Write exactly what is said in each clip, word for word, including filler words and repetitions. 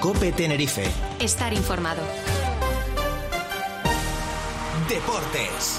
COPE Tenerife. Estar informado. Deportes.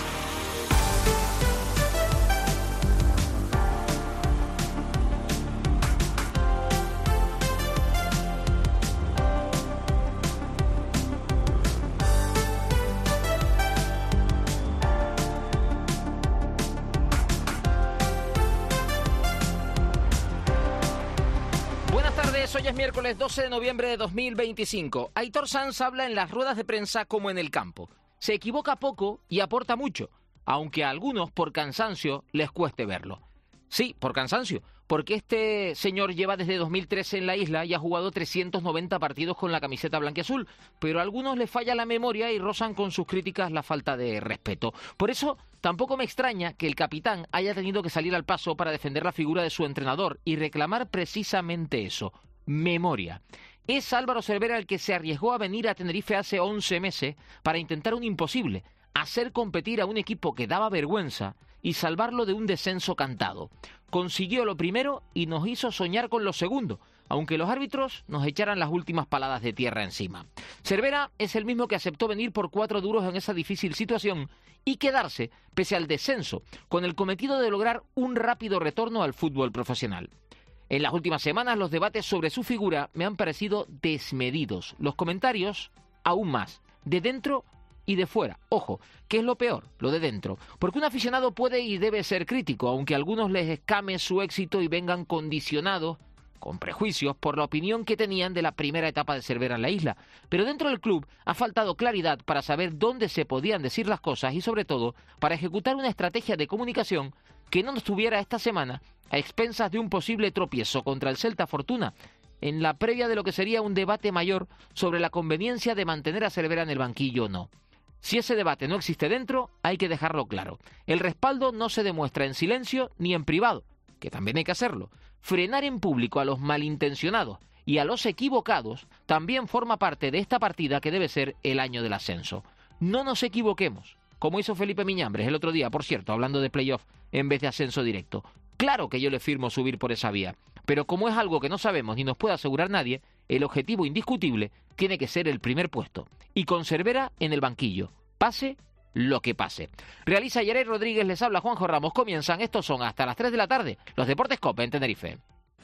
Hoy es miércoles doce de noviembre de dos mil veinticinco. Aitor Sanz habla en las ruedas de prensa como en el campo. Se equivoca poco y aporta mucho, aunque a algunos por cansancio les cueste verlo. Sí, por cansancio, porque este señor lleva desde dos mil trece en la isla y ha jugado trescientos noventa partidos con la camiseta blanquiazul, pero a algunos les falla la memoria y rozan con sus críticas la falta de respeto. Por eso, tampoco me extraña que el capitán haya tenido que salir al paso para defender la figura de su entrenador y reclamar precisamente eso. Memoria. Es Álvaro Cervera el que se arriesgó a venir a Tenerife hace once meses para intentar un imposible, hacer competir a un equipo que daba vergüenza y salvarlo de un descenso cantado. Consiguió lo primero y nos hizo soñar con lo segundo, aunque los árbitros nos echaran las últimas paladas de tierra encima. Cervera es el mismo que aceptó venir por cuatro duros en esa difícil situación y quedarse, pese al descenso, con el cometido de lograr un rápido retorno al fútbol profesional. En las últimas semanas los debates sobre su figura me han parecido desmedidos. Los comentarios, aún más, de dentro y de fuera. Ojo, ¿qué es lo peor? Lo de dentro. Porque un aficionado puede y debe ser crítico, aunque a algunos les escame su éxito y vengan condicionados, con prejuicios, por la opinión que tenían de la primera etapa de Cervera en la isla. Pero dentro del club ha faltado claridad para saber dónde se podían decir las cosas y, sobre todo, para ejecutar una estrategia de comunicación que no nos tuviera esta semana a expensas de un posible tropiezo contra el Celta Fortuna, en la previa de lo que sería un debate mayor sobre la conveniencia de mantener a Cervera en el banquillo o no. Si ese debate no existe dentro, hay que dejarlo claro. El respaldo no se demuestra en silencio ni en privado, que también hay que hacerlo. Frenar en público a los malintencionados y a los equivocados también forma parte de esta partida que debe ser el año del ascenso. No nos equivoquemos, como hizo Felipe Miñambres el otro día, por cierto, hablando de playoff en vez de ascenso directo. Claro que yo le firmo subir por esa vía, pero como es algo que no sabemos ni nos puede asegurar nadie, el objetivo indiscutible tiene que ser el primer puesto. Y con Cervera en el banquillo, pase lo que pase. Realiza Yaray Rodríguez, les habla Juanjo Ramos. Comienzan, estos son hasta las tres de la tarde, los Deportes COPE en Tenerife.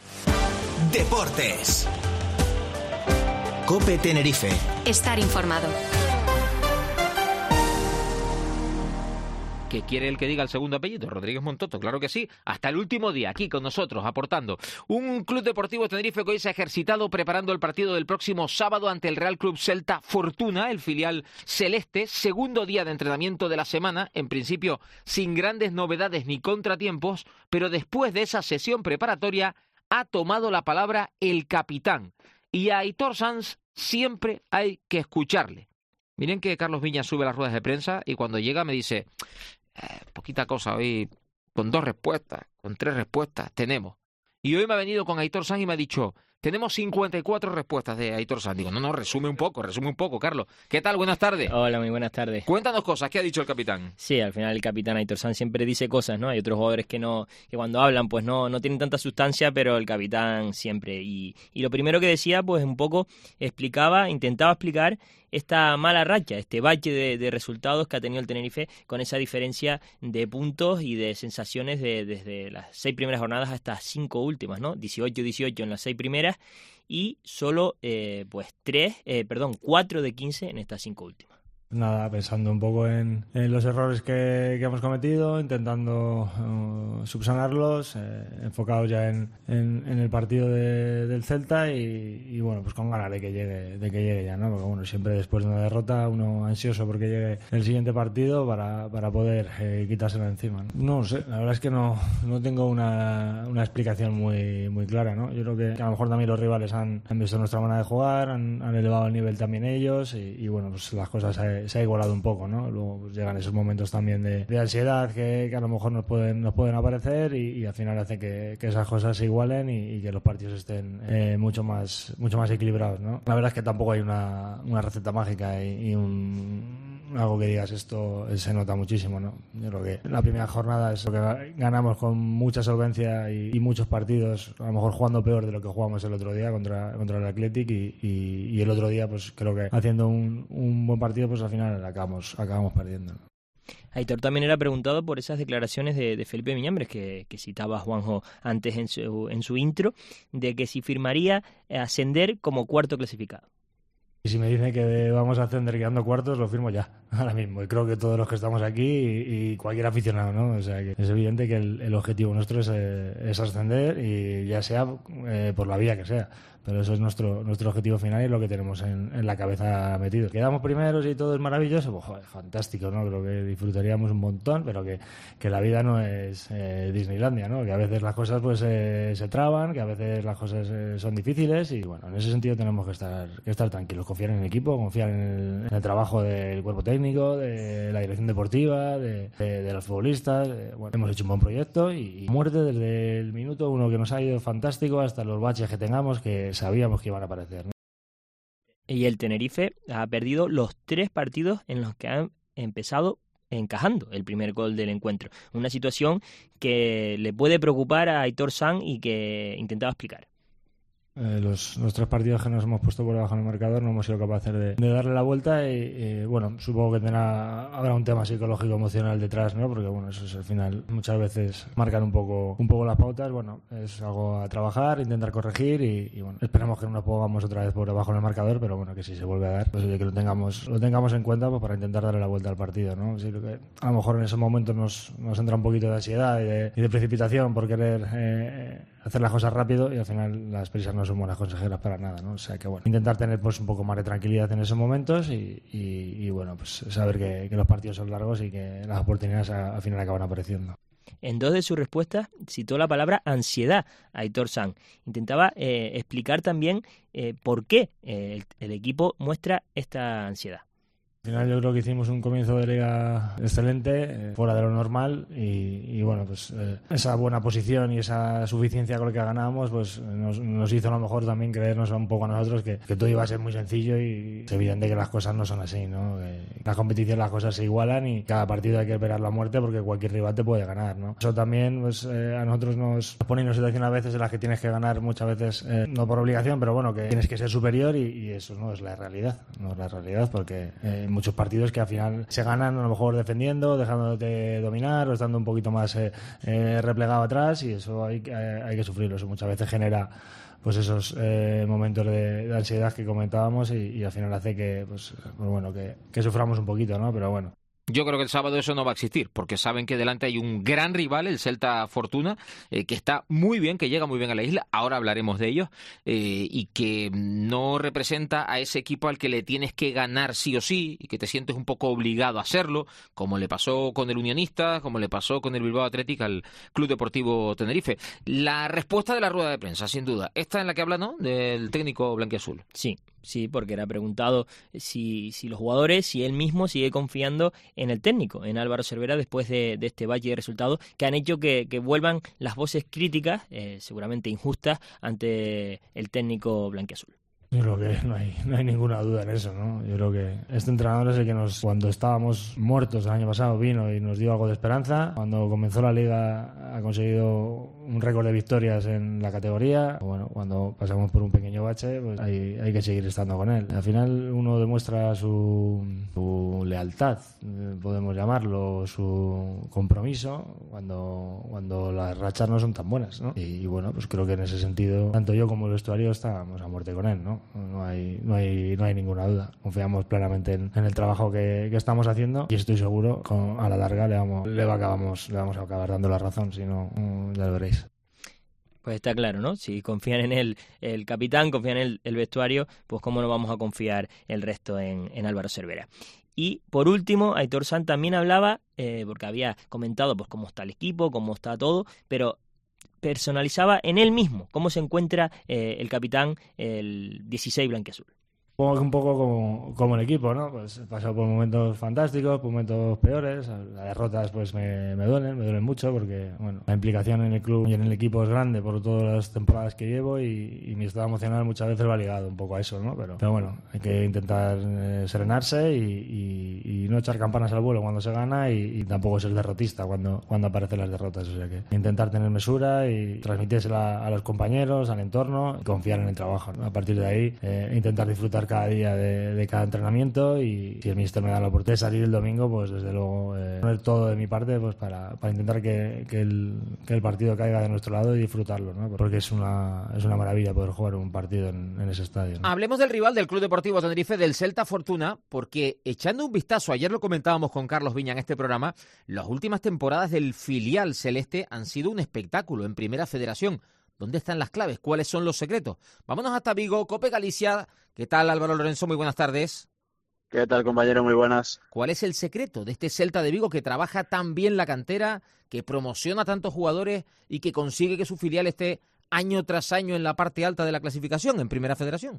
Deportes. COPE Tenerife. Estar informado. ¿Qué quiere el que diga el segundo apellido? Rodríguez Montoto, claro que sí. Hasta el último día, aquí con nosotros, aportando. Un Club Deportivo Tenerife que hoy se ha ejercitado preparando el partido del próximo sábado ante el Real Club Celta Fortuna, el filial celeste. Segundo día de entrenamiento de la semana, en principio sin grandes novedades ni contratiempos, pero después de esa sesión preparatoria ha tomado la palabra el capitán. Y a Aitor Sanz siempre hay que escucharle. Miren que Carlos Viñas sube las ruedas de prensa y cuando llega me dice... Eh, poquita cosa hoy, con dos respuestas, con tres respuestas, tenemos. Y hoy me ha venido con Aitor Sanz y me ha dicho, tenemos cincuenta y cuatro respuestas de Aitor Sanz. Digo, no, no, resume un poco, resume un poco, Carlos. ¿Qué tal? Buenas tardes. Hola, muy buenas tardes. Cuéntanos cosas, ¿qué ha dicho el capitán? Sí, al final el capitán Aitor Sanz siempre dice cosas, ¿no? Hay otros jugadores que no, que cuando hablan, pues no, no tienen tanta sustancia, pero el capitán siempre. Y, y lo primero que decía, pues un poco explicaba, intentaba explicar esta mala racha, este bache de, de resultados que ha tenido el Tenerife con esa diferencia de puntos y de sensaciones de, desde las seis primeras jornadas hasta cinco últimas, ¿no? dieciocho dieciocho en las seis primeras y solo eh, pues tres, eh, perdón, cuatro de quince en estas cinco últimas. Nada, pensando un poco en, en los errores que, que hemos cometido, intentando uh, subsanarlos, eh, enfocados ya en, en, en el partido de, del Celta y, y bueno, pues con ganas de que llegue, de que llegue ya, ¿no? Porque bueno, siempre después de una derrota uno ansioso porque llegue el siguiente partido para, para poder eh, quitárselo encima, ¿no? No sé, la verdad es que no, no tengo una, una explicación muy, muy clara, ¿no? Yo creo que, que a lo mejor también los rivales han, han visto nuestra manera de jugar, han, han elevado el nivel también ellos y, y bueno, pues las cosas se, se ha igualado un poco, ¿no? Luego pues, llegan esos momentos también de, de ansiedad que, que a lo mejor nos pueden, nos pueden aparecer y, y al final hace que, que esas cosas se igualen y, y que los partidos estén eh, mucho más mucho más equilibrados, ¿no? La verdad es que tampoco hay una, una receta mágica y, y un algo que digas esto se nota muchísimo, ¿no? Yo creo que la primera jornada es lo que ganamos con mucha solvencia y, y muchos partidos, a lo mejor jugando peor de lo que jugamos el otro día contra, contra el Athletic y, y, y el otro día pues creo que haciendo un, un buen partido pues al final acabamos, acabamos perdiendo, ¿no? Aitor también era preguntado por esas declaraciones de, de Felipe Miñambres que, que citaba Juanjo antes en su, en su intro, de que si firmaría ascender como cuarto clasificado. Y si me dicen que vamos a ascender quedando cuartos, lo firmo ya, ahora mismo. Y creo que todos los que estamos aquí y, y cualquier aficionado, ¿no? O sea, que es evidente que el, el objetivo nuestro es, eh, es ascender y ya sea eh, por la vía que sea. Pero eso es nuestro nuestro objetivo final y lo que tenemos en, en la cabeza metido. Quedamos primeros y todo es maravilloso, pues joder, fantástico, ¿no? Creo que disfrutaríamos un montón, pero que, que la vida no es eh, Disneylandia, ¿no? Que a veces las cosas pues eh, se traban, que a veces las cosas eh, son difíciles y bueno, en ese sentido tenemos que estar que estar tranquilos, confiar en el equipo, confiar en el, en el trabajo del cuerpo técnico, de la dirección deportiva, de, de, de los futbolistas. De, bueno, hemos hecho un buen proyecto y, y muerte desde el minuto uno que nos ha ido fantástico hasta los baches que tengamos que sabíamos que iban a aparecer, ¿no? Y el Tenerife ha perdido los tres partidos en los que han empezado encajando el primer gol del encuentro. Una situación que le puede preocupar a Aitor Sanz y que intentaba explicar. Eh, los, los tres partidos que nos hemos puesto por debajo en el marcador no hemos sido capaces de, de darle la vuelta y, y bueno, supongo que tendrá, habrá un tema psicológico emocional detrás, ¿no? Porque bueno, eso es al final, muchas veces marcan un poco un poco las pautas. Bueno, es algo a trabajar, intentar corregir y, y bueno, esperemos que no nos pongamos otra vez por debajo en el marcador, pero bueno, que si se vuelve a dar, pues oye, que lo tengamos lo tengamos en cuenta pues para intentar darle la vuelta al partido, ¿no? Sí, lo que a lo mejor en esos momentos nos, nos entra un poquito de ansiedad y de, y de precipitación por querer eh, hacer las cosas rápido y al final las prisas no son buenas consejeras para nada, ¿no? O sea que bueno, intentar tener pues un poco más de tranquilidad en esos momentos y, y, y bueno, pues saber que, que los partidos son largos y que las oportunidades a, al final acaban apareciendo. En dos de sus respuestas citó la palabra ansiedad a Aitor Sanz. Intentaba eh, explicar también eh, por qué eh, el, el equipo muestra esta ansiedad. Al final yo creo que hicimos un comienzo de liga excelente, eh, fuera de lo normal y, y bueno, pues eh, esa buena posición y esa suficiencia con la que ganábamos pues nos, nos hizo a lo mejor también creernos un poco a nosotros que, que todo iba a ser muy sencillo y es evidente que las cosas no son así, ¿no? Que la competición, las cosas se igualan y cada partido hay que esperar la muerte porque cualquier rival te puede ganar, ¿no? Eso también pues eh, a nosotros nos pone en una situación a veces en las que tienes que ganar muchas veces, eh, no por obligación, pero bueno, que tienes que ser superior y, y eso no es la realidad, no es la realidad porque eh, muchos partidos que al final se ganan a lo mejor defendiendo, dejándote dominar o estando un poquito más eh, eh, replegado atrás y eso hay, eh, hay que sufrirlo. Eso muchas veces genera pues esos eh, momentos de, de ansiedad que comentábamos y, y al final hace que pues, pues bueno que, que suframos un poquito, ¿no? Pero bueno. Yo creo que el sábado eso no va a existir, porque saben que delante hay un gran rival, el Celta Fortuna, eh, que está muy bien, que llega muy bien a la isla, ahora hablaremos de ellos, eh, y que no representa a ese equipo al que le tienes que ganar sí o sí, y que te sientes un poco obligado a hacerlo, como le pasó con el Unionista, como le pasó con el Bilbao Athletic al Club Deportivo Tenerife. La respuesta de la rueda de prensa, sin duda, esta en la que habla, ¿no?, del técnico blanquiazul. Sí. Sí, porque era preguntado si, si los jugadores, si él mismo sigue confiando en el técnico, en Álvaro Cervera, después de, de este valle de resultados que han hecho que, que vuelvan las voces críticas, eh, seguramente injustas, ante el técnico blanquiazul. Yo creo que no hay, no hay ninguna duda en eso, ¿no? Yo creo que este entrenador es el que nos, cuando estábamos muertos el año pasado, vino y nos dio algo de esperanza. Cuando comenzó la Liga ha conseguido un récord de victorias en la categoría. Bueno, cuando pasamos por un pequeño bache, pues hay, hay que seguir estando con él. Al final uno demuestra su, su lealtad, podemos llamarlo, su compromiso, cuando, cuando las rachas no son tan buenas, ¿no? Y, y bueno, pues creo que en ese sentido, tanto yo como el vestuario estábamos a muerte con él, ¿no? No hay, no hay, no hay ninguna duda. Confiamos plenamente en, en el trabajo que, que estamos haciendo y estoy seguro que a la larga le vamos, le, acabamos, le vamos a acabar dando la razón, si no, ya lo veréis. Pues está claro, ¿no? Si confían en él el capitán, confían en el, el vestuario, pues cómo no vamos a confiar el resto en, en Álvaro Cervera. Y por último, Aitor Sanz también hablaba, eh, porque había comentado pues cómo está el equipo, cómo está todo, pero personalizaba en él mismo cómo se encuentra eh, el capitán, el dieciséis blanquiazul. Supongo que un poco como, como el equipo, ¿no? Pues he pasado por momentos fantásticos, por momentos peores. Las derrotas pues me, me duelen, me duelen mucho porque, bueno, la implicación en el club y en el equipo es grande por todas las temporadas que llevo y, y mi estado emocional muchas veces va ligado un poco a eso, ¿no? Pero, pero bueno, hay que intentar eh, serenarse y, y, y no echar campanas al vuelo cuando se gana y, y tampoco ser derrotista cuando, cuando aparecen las derrotas. O sea que intentar tener mesura y transmitírsela a los compañeros, al entorno y confiar en el trabajo, ¿no? A partir de ahí, eh, intentar disfrutar cada día de, de cada entrenamiento y si el míster me da la oportunidad de salir el domingo, pues desde luego eh, poner todo de mi parte pues para, para intentar que, que, el, que el partido caiga de nuestro lado y disfrutarlo, ¿no? Porque es una, es una maravilla poder jugar un partido en, en ese estadio, ¿no? Hablemos del rival del Club Deportivo Tenerife, del Celta Fortuna, porque echando un vistazo, ayer lo comentábamos con Carlos Viña en este programa, las últimas temporadas del filial celeste han sido un espectáculo en Primera Federación. ¿Dónde están las claves? ¿Cuáles son los secretos? Vámonos hasta Vigo, Cope Galicia. ¿Qué tal, Álvaro Lorenzo? Muy buenas tardes. ¿Qué tal, compañero? Muy buenas. ¿Cuál es el secreto de este Celta de Vigo que trabaja tan bien la cantera, que promociona tantos jugadores y que consigue que su filial esté año tras año en la parte alta de la clasificación en Primera Federación?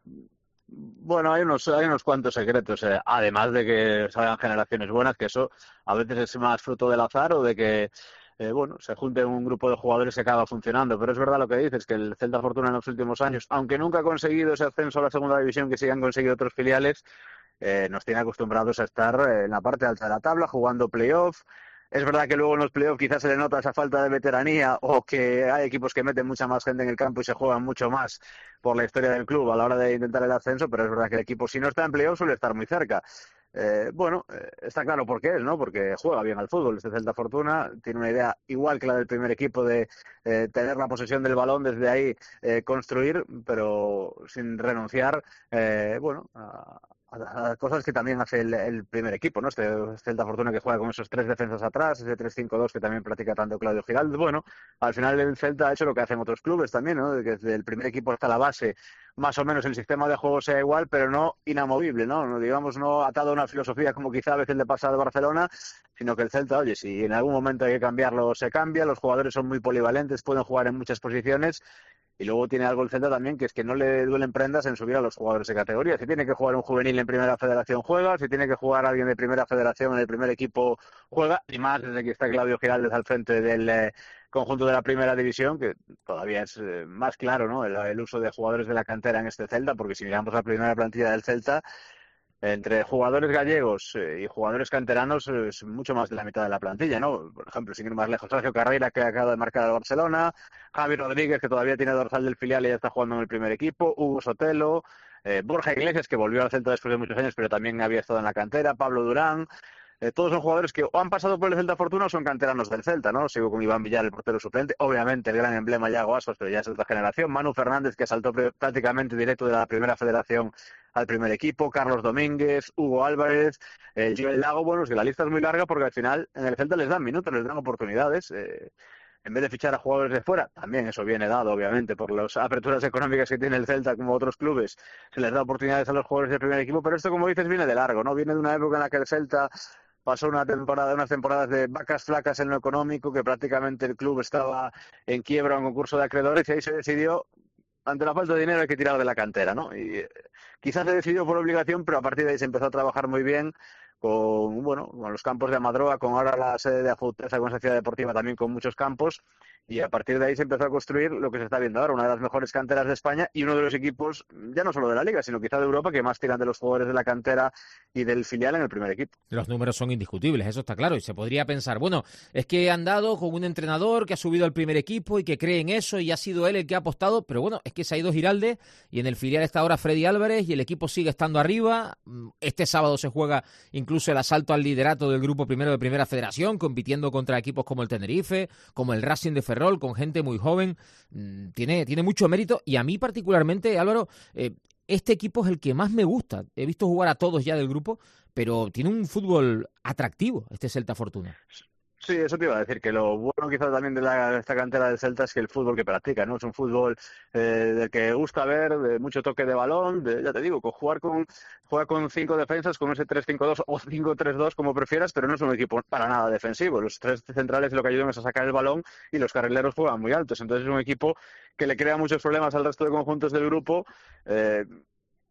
Bueno, hay unos, hay unos cuantos secretos, eh, además de que salgan generaciones buenas, que eso a veces es más fruto del azar o de que Eh, bueno, se junte un grupo de jugadores que acaba funcionando, pero es verdad lo que dices, que el Celta Fortuna en los últimos años, aunque nunca ha conseguido ese ascenso a la segunda división que sí han conseguido otros filiales, eh, nos tiene acostumbrados a estar en la parte alta de la tabla, jugando playoff. Es verdad que luego en los playoffs quizás se le nota esa falta de veteranía o que hay equipos que meten mucha más gente en el campo y se juegan mucho más por la historia del club a la hora de intentar el ascenso, pero es verdad que el equipo, si no está en playoffs, suele estar muy cerca. Eh, bueno, eh, está claro por qué es, ¿no? Porque juega bien al fútbol. Este Celta Fortuna tiene una idea igual que la del primer equipo de eh, tener la posesión del balón, desde ahí eh, construir, pero sin renunciar, eh, bueno, a, a cosas que también hace el, el primer equipo, ¿no? Este Celta Fortuna que juega con esos tres defensas atrás, ese tres cinco dos que también practica tanto Claudio Giraldo. Bueno, al final el Celta ha hecho lo que hacen otros clubes también, ¿no? Que desde el primer equipo hasta la base, más o menos el sistema de juego sea igual, pero no inamovible, ¿no? No digamos, no atado a una filosofía como quizá a veces le pasa al Barcelona, sino que el Celta, oye, si en algún momento hay que cambiarlo, se cambia, los jugadores son muy polivalentes, pueden jugar en muchas posiciones. Y luego tiene algo el Celta también, que es que no le duelen prendas en subir a los jugadores de categoría. Si tiene que jugar un juvenil en Primera Federación, juega. Si tiene que jugar alguien de Primera Federación en el primer equipo, juega. Y más desde que está Claudio Giraldes al frente del eh, conjunto de la Primera División, que todavía es eh, más claro, ¿no? El, el uso de jugadores de la cantera en este Celta, porque si miramos la primera plantilla del Celta, entre jugadores gallegos eh, y jugadores canteranos eh, es mucho más de la mitad de la plantilla, ¿no? Por ejemplo, sin ir más lejos, Sergio Carreira, que acaba de marcar al Barcelona, Javi Rodríguez, que todavía tiene dorsal del filial y ya está jugando en el primer equipo, Hugo Sotelo, eh, Borja Iglesias, que volvió al Celta después de muchos años, pero también había estado en la cantera, Pablo Durán. Eh, todos son jugadores que o han pasado por el Celta Fortuna o son canteranos del Celta, ¿no? Sigo con Iván Villar, el portero suplente. Obviamente el gran emblema Yago Aspas, pero ya es otra generación. Manu Fernández, que saltó prácticamente directo de la Primera Federación al primer equipo. Carlos Domínguez, Hugo Álvarez, eh, Joel Lago. Bueno, es que la lista es muy larga porque al final en el Celta les dan minutos, les dan oportunidades. Eh, en vez de fichar a jugadores de fuera, también eso viene dado, obviamente, por las aperturas económicas que tiene el Celta, como otros clubes, se les da oportunidades a los jugadores del primer equipo, pero esto, como dices, viene de largo, ¿no? Viene de una época en la que el Celta pasó una temporada, unas temporadas de vacas flacas en lo económico, que prácticamente el club estaba en quiebra, en concurso de acreedores, y ahí se decidió, ante la falta de dinero hay que tirar de la cantera, ¿no? Y eh, quizás se decidió por obligación, pero a partir de ahí se empezó a trabajar muy bien con, bueno, con los campos de Amadroa, con ahora la sede de Afouteza, con esa ciudad deportiva también con muchos campos, y a partir de ahí se empezó a construir lo que se está viendo ahora, una de las mejores canteras de España y uno de los equipos, ya no solo de la Liga, sino quizá de Europa, que más tiran de los jugadores de la cantera y del filial en el primer equipo. Los números son indiscutibles, eso está claro, y se podría pensar, bueno, es que han dado con un entrenador que ha subido al primer equipo y que cree en eso y ha sido él el que ha apostado, pero bueno, es que se ha ido Giraldes y en el filial está ahora Freddy Álvarez y el equipo sigue estando arriba. Este sábado se juega incluso el asalto al liderato del grupo primero de Primera Federación, compitiendo contra equipos como el Tenerife, como el Racing de Ferrol, con gente muy joven. Tiene, tiene mucho mérito y a mí particularmente, Álvaro, eh, este equipo es el que más me gusta. He visto jugar a todos ya del grupo, pero tiene un fútbol atractivo este Celta Fortuna. Sí, eso te iba a decir, que lo bueno quizás también de, la, de esta cantera del Celta es que el fútbol que practica, ¿no? Es un fútbol eh, del que gusta ver, de mucho toque de balón, de, ya te digo, con jugar con juega con cinco defensas, con ese tres cinco dos o cinco tres dos, como prefieras, pero no es un equipo para nada defensivo. Los tres centrales lo que ayudan es a sacar el balón y los carrileros juegan muy altos. Entonces es un equipo que le crea muchos problemas al resto de conjuntos del grupo, eh,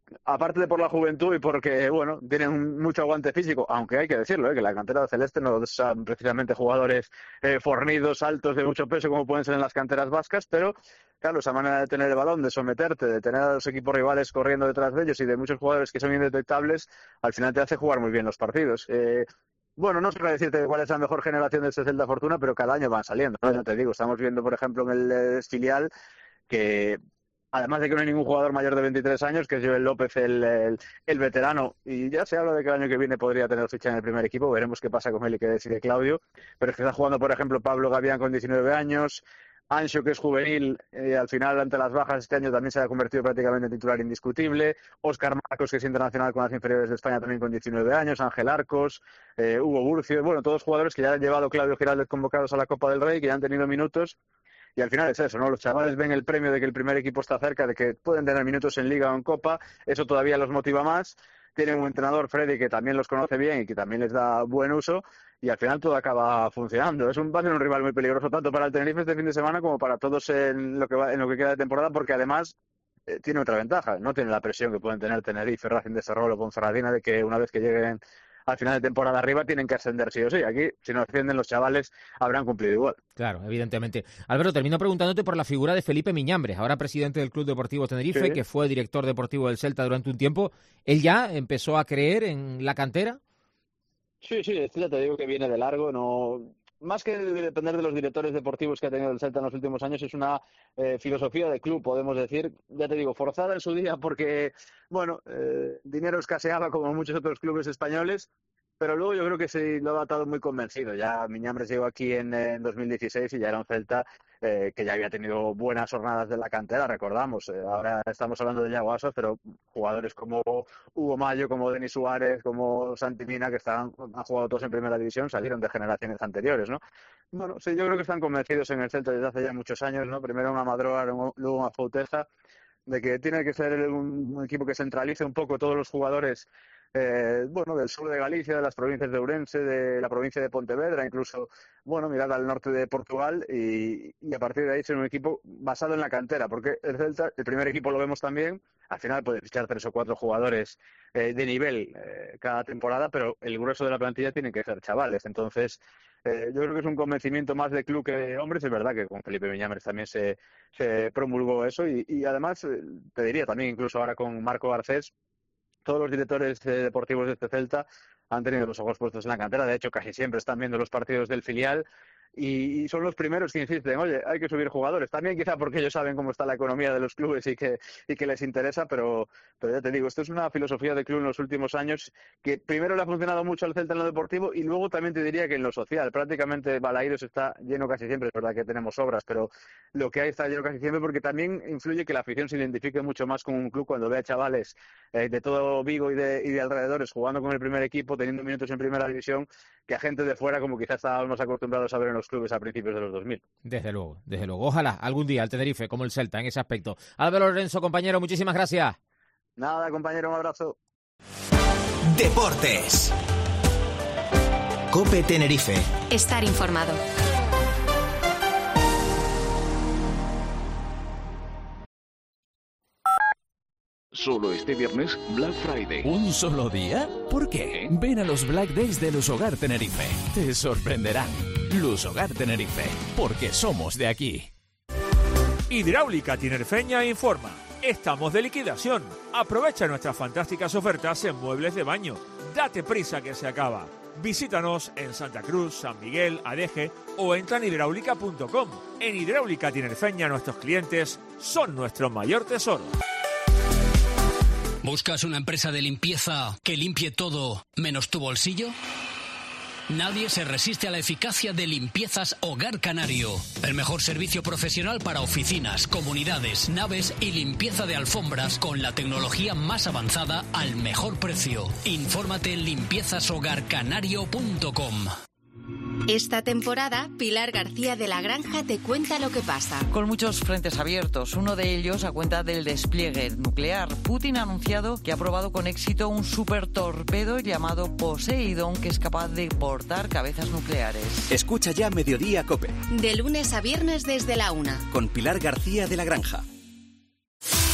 aparte de por la juventud y porque, bueno, tienen mucho aguante físico, aunque hay que decirlo, ¿eh? que la cantera de Celeste no son precisamente jugadores eh, fornidos, altos, de mucho peso, como pueden ser en las canteras vascas, pero, claro, esa manera de tener el balón, de someterte, de tener a los equipos rivales corriendo detrás de ellos y de muchos jugadores que son indetectables, al final te hace jugar muy bien los partidos. Eh, Bueno, no sé decirte cuál es la mejor generación de este Celta Fortuna, pero cada año van saliendo, ¿no? Ya te digo, estamos viendo, por ejemplo, en el eh, filial que, además de que no hay ningún jugador mayor de veintitrés años, que es Joel López, el, el, el veterano, y ya se habla de que el año que viene podría tener ficha en el primer equipo, veremos qué pasa con él y qué decide Claudio, pero es que está jugando, por ejemplo, Pablo Gavián con diecinueve años, Anxo, que es juvenil, eh, al final ante las bajas este año también se ha convertido prácticamente en titular indiscutible. Óscar Marcos, que es internacional con las inferiores de España también con diecinueve años. Ángel Arcos, eh, Hugo Burcio, bueno, todos jugadores que ya han llevado Claudio Giraldez convocados a la Copa del Rey, que ya han tenido minutos. Y al final es eso, ¿no? Los chavales ven el premio de que el primer equipo está cerca, de que pueden tener minutos en Liga o en Copa. Eso todavía los motiva más. Tienen un entrenador, Freddy, que también los conoce bien y que también les da buen uso. Y al final todo acaba funcionando. Es un, va a ser un rival muy peligroso tanto para el Tenerife este fin de semana como para todos en lo que va, en lo que queda de temporada, porque además eh, tiene otra ventaja. No tiene la presión que pueden tener Tenerife, Racing de Ferrol o Ponferradina de que una vez que lleguen al final de temporada arriba tienen que ascender sí o sí. Aquí, si no ascienden, los chavales habrán cumplido igual. Claro, evidentemente. Alberto, termino preguntándote por la figura de Felipe Miñambres, ahora presidente del Club Deportivo Tenerife, sí, que fue director deportivo del Celta durante un tiempo. ¿Él ya empezó a creer en la cantera? Sí, sí, esto ya te digo que viene de largo, no... Más que depender de los directores deportivos que ha tenido el Celta en los últimos años, es una eh, filosofía de club, podemos decir, ya te digo, forzada en su día porque, bueno, eh, dinero escaseaba como muchos otros clubes españoles, pero luego yo creo que se lo ha atado muy convencido. Ya Miñambres llegó aquí en, en dos mil dieciséis y ya era un Celta eh, que ya había tenido buenas jornadas de la cantera, recordamos. Eh, ahora estamos hablando de Yago Aspas, pero jugadores como Hugo Mayo, como Denis Suárez, como Santi Mina, que están, han jugado todos en primera división, salieron de generaciones anteriores, ¿no? Bueno, sí, yo creo que están convencidos en el Celta desde hace ya muchos años, ¿no? Primero una Madroa, luego una Fouteja, de que tiene que ser un, un equipo que centralice un poco todos los jugadores Eh, bueno, del sur de Galicia, de las provincias de Ourense, de la provincia de Pontevedra, incluso, bueno, mirar al norte de Portugal y, y a partir de ahí ser un equipo basado en la cantera, porque el Celta, el primer equipo lo vemos también, al final puede fichar tres o cuatro jugadores eh, de nivel eh, cada temporada, pero el grueso de la plantilla tiene que ser chavales, entonces eh, yo creo que es un convencimiento más de club que de hombres. Es verdad que con Felipe Miñambres también se, se promulgó eso y, y además eh, te diría también incluso ahora con Marco Garcés, todos los directores eh, deportivos de este Celta han tenido los ojos puestos en la cantera. De hecho, casi siempre están viendo los partidos del filial y, y son los primeros que insisten, oye, hay que subir jugadores. También quizá porque ellos saben cómo está la economía de los clubes y que, y que les interesa, pero, pero ya te digo, esto es una filosofía de club en los últimos años que primero le ha funcionado mucho al Celta en lo deportivo y luego también te diría que en lo social. Prácticamente Balaídos está lleno casi siempre, es verdad que tenemos obras, pero lo que hay está lleno casi siempre porque también influye que la afición se identifique mucho más con un club cuando ve a chavales eh, de todo Vigo y de, y de alrededores jugando con el primer equipo, teniendo minutos en primera división, que a gente de fuera como quizás estábamos acostumbrados a ver en los clubes a principios de los dos mil. Desde luego, desde luego. Ojalá algún día el Tenerife como el Celta en ese aspecto. Álvaro Lorenzo, compañero, muchísimas gracias. Nada, compañero, un abrazo. Deportes. COPE Tenerife. Estar informado. Solo este viernes, Black Friday. ¿Un solo día? ¿Por qué? Ven a los Black Days de Luz Hogar Tenerife. Te sorprenderán. Luz Hogar Tenerife, porque somos de aquí. Hidráulica Tinerfeña informa. Estamos de liquidación. Aprovecha nuestras fantásticas ofertas en muebles de baño. Date prisa que se acaba. Visítanos en Santa Cruz, San Miguel, Adeje o entra en hidráulica punto com. En Hidráulica Tinerfeña nuestros clientes son nuestro mayor tesoro. ¿Buscas una empresa de limpieza que limpie todo menos tu bolsillo? Nadie se resiste a la eficacia de Limpiezas Hogar Canario. El mejor servicio profesional para oficinas, comunidades, naves y limpieza de alfombras con la tecnología más avanzada al mejor precio. Infórmate en limpiezas hogar canario punto com. Esta temporada, Pilar García de la Granja te cuenta lo que pasa. Con muchos frentes abiertos, uno de ellos a cuenta del despliegue nuclear. Putin ha anunciado que ha probado con éxito un supertorpedo llamado Poseidón que es capaz de portar cabezas nucleares. Escucha ya Mediodía COPE. De lunes a viernes desde la una. Con Pilar García de la Granja.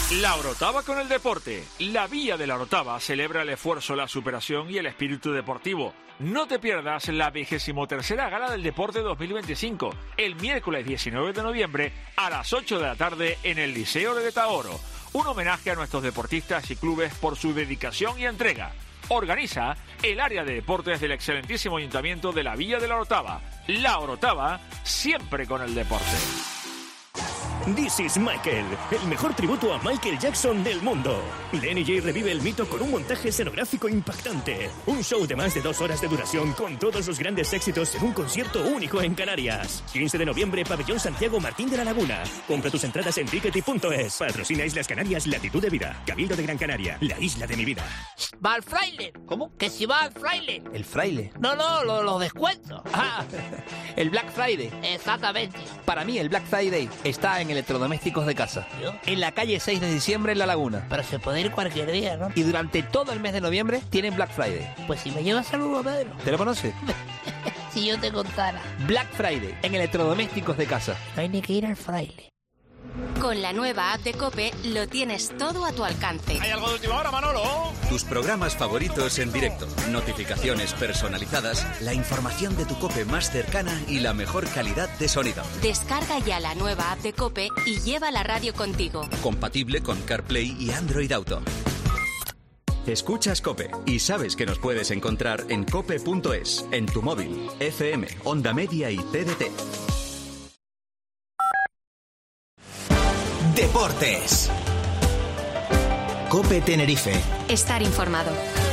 La Orotava con el deporte. La Villa de la Orotava celebra el esfuerzo, la superación y el espíritu deportivo. No te pierdas la vigésimo tercera Gala del Deporte dos mil veinticinco, el miércoles diecinueve de noviembre a las ocho de la tarde en el Liceo de Taoro. Un homenaje a nuestros deportistas y clubes por su dedicación y entrega. Organiza el área de deportes del excelentísimo Ayuntamiento de la Villa de la Orotava. La Orotava, siempre con el deporte. This is Michael, el mejor tributo a Michael Jackson del mundo. Lenny J revive el mito con un montaje escenográfico impactante. Un show de más de dos horas de duración con todos los grandes éxitos en un concierto único en Canarias. quince de noviembre, Pabellón Santiago Martín de la Laguna. Compra tus entradas en tickety punto es. Patrocina Islas Canarias Latitud de Vida. Cabildo de Gran Canaria, la isla de mi vida. Va al fraile. ¿Cómo? Que si va al fraile. ¿El fraile? No, no, los lo descuentos. Ah, el Black Friday. Exactamente. Para mí el Black Friday está en electrodomésticos de casa. ¿Yo? En la calle seis de diciembre en La Laguna. Pero se puede ir cualquier día, ¿no? Y durante todo el mes de noviembre tienen Black Friday. Pues si me llevas al Hugo Pedro. ¿Te lo conoces? Si yo te contara. Black Friday en electrodomésticos de casa. No hay ni que ir al fraile. Con la nueva app de COPE lo tienes todo a tu alcance. ¿Hay algo de última hora, Manolo? Tus programas favoritos en directo, notificaciones personalizadas, la información de tu COPE más cercana y la mejor calidad de sonido. Descarga ya la nueva app de COPE y lleva la radio contigo. Compatible con CarPlay y Android Auto. Escuchas COPE y sabes que nos puedes encontrar en cope punto es, en tu móvil, F M, Onda Media y T D T. Deportes. COPE Tenerife. Estar informado.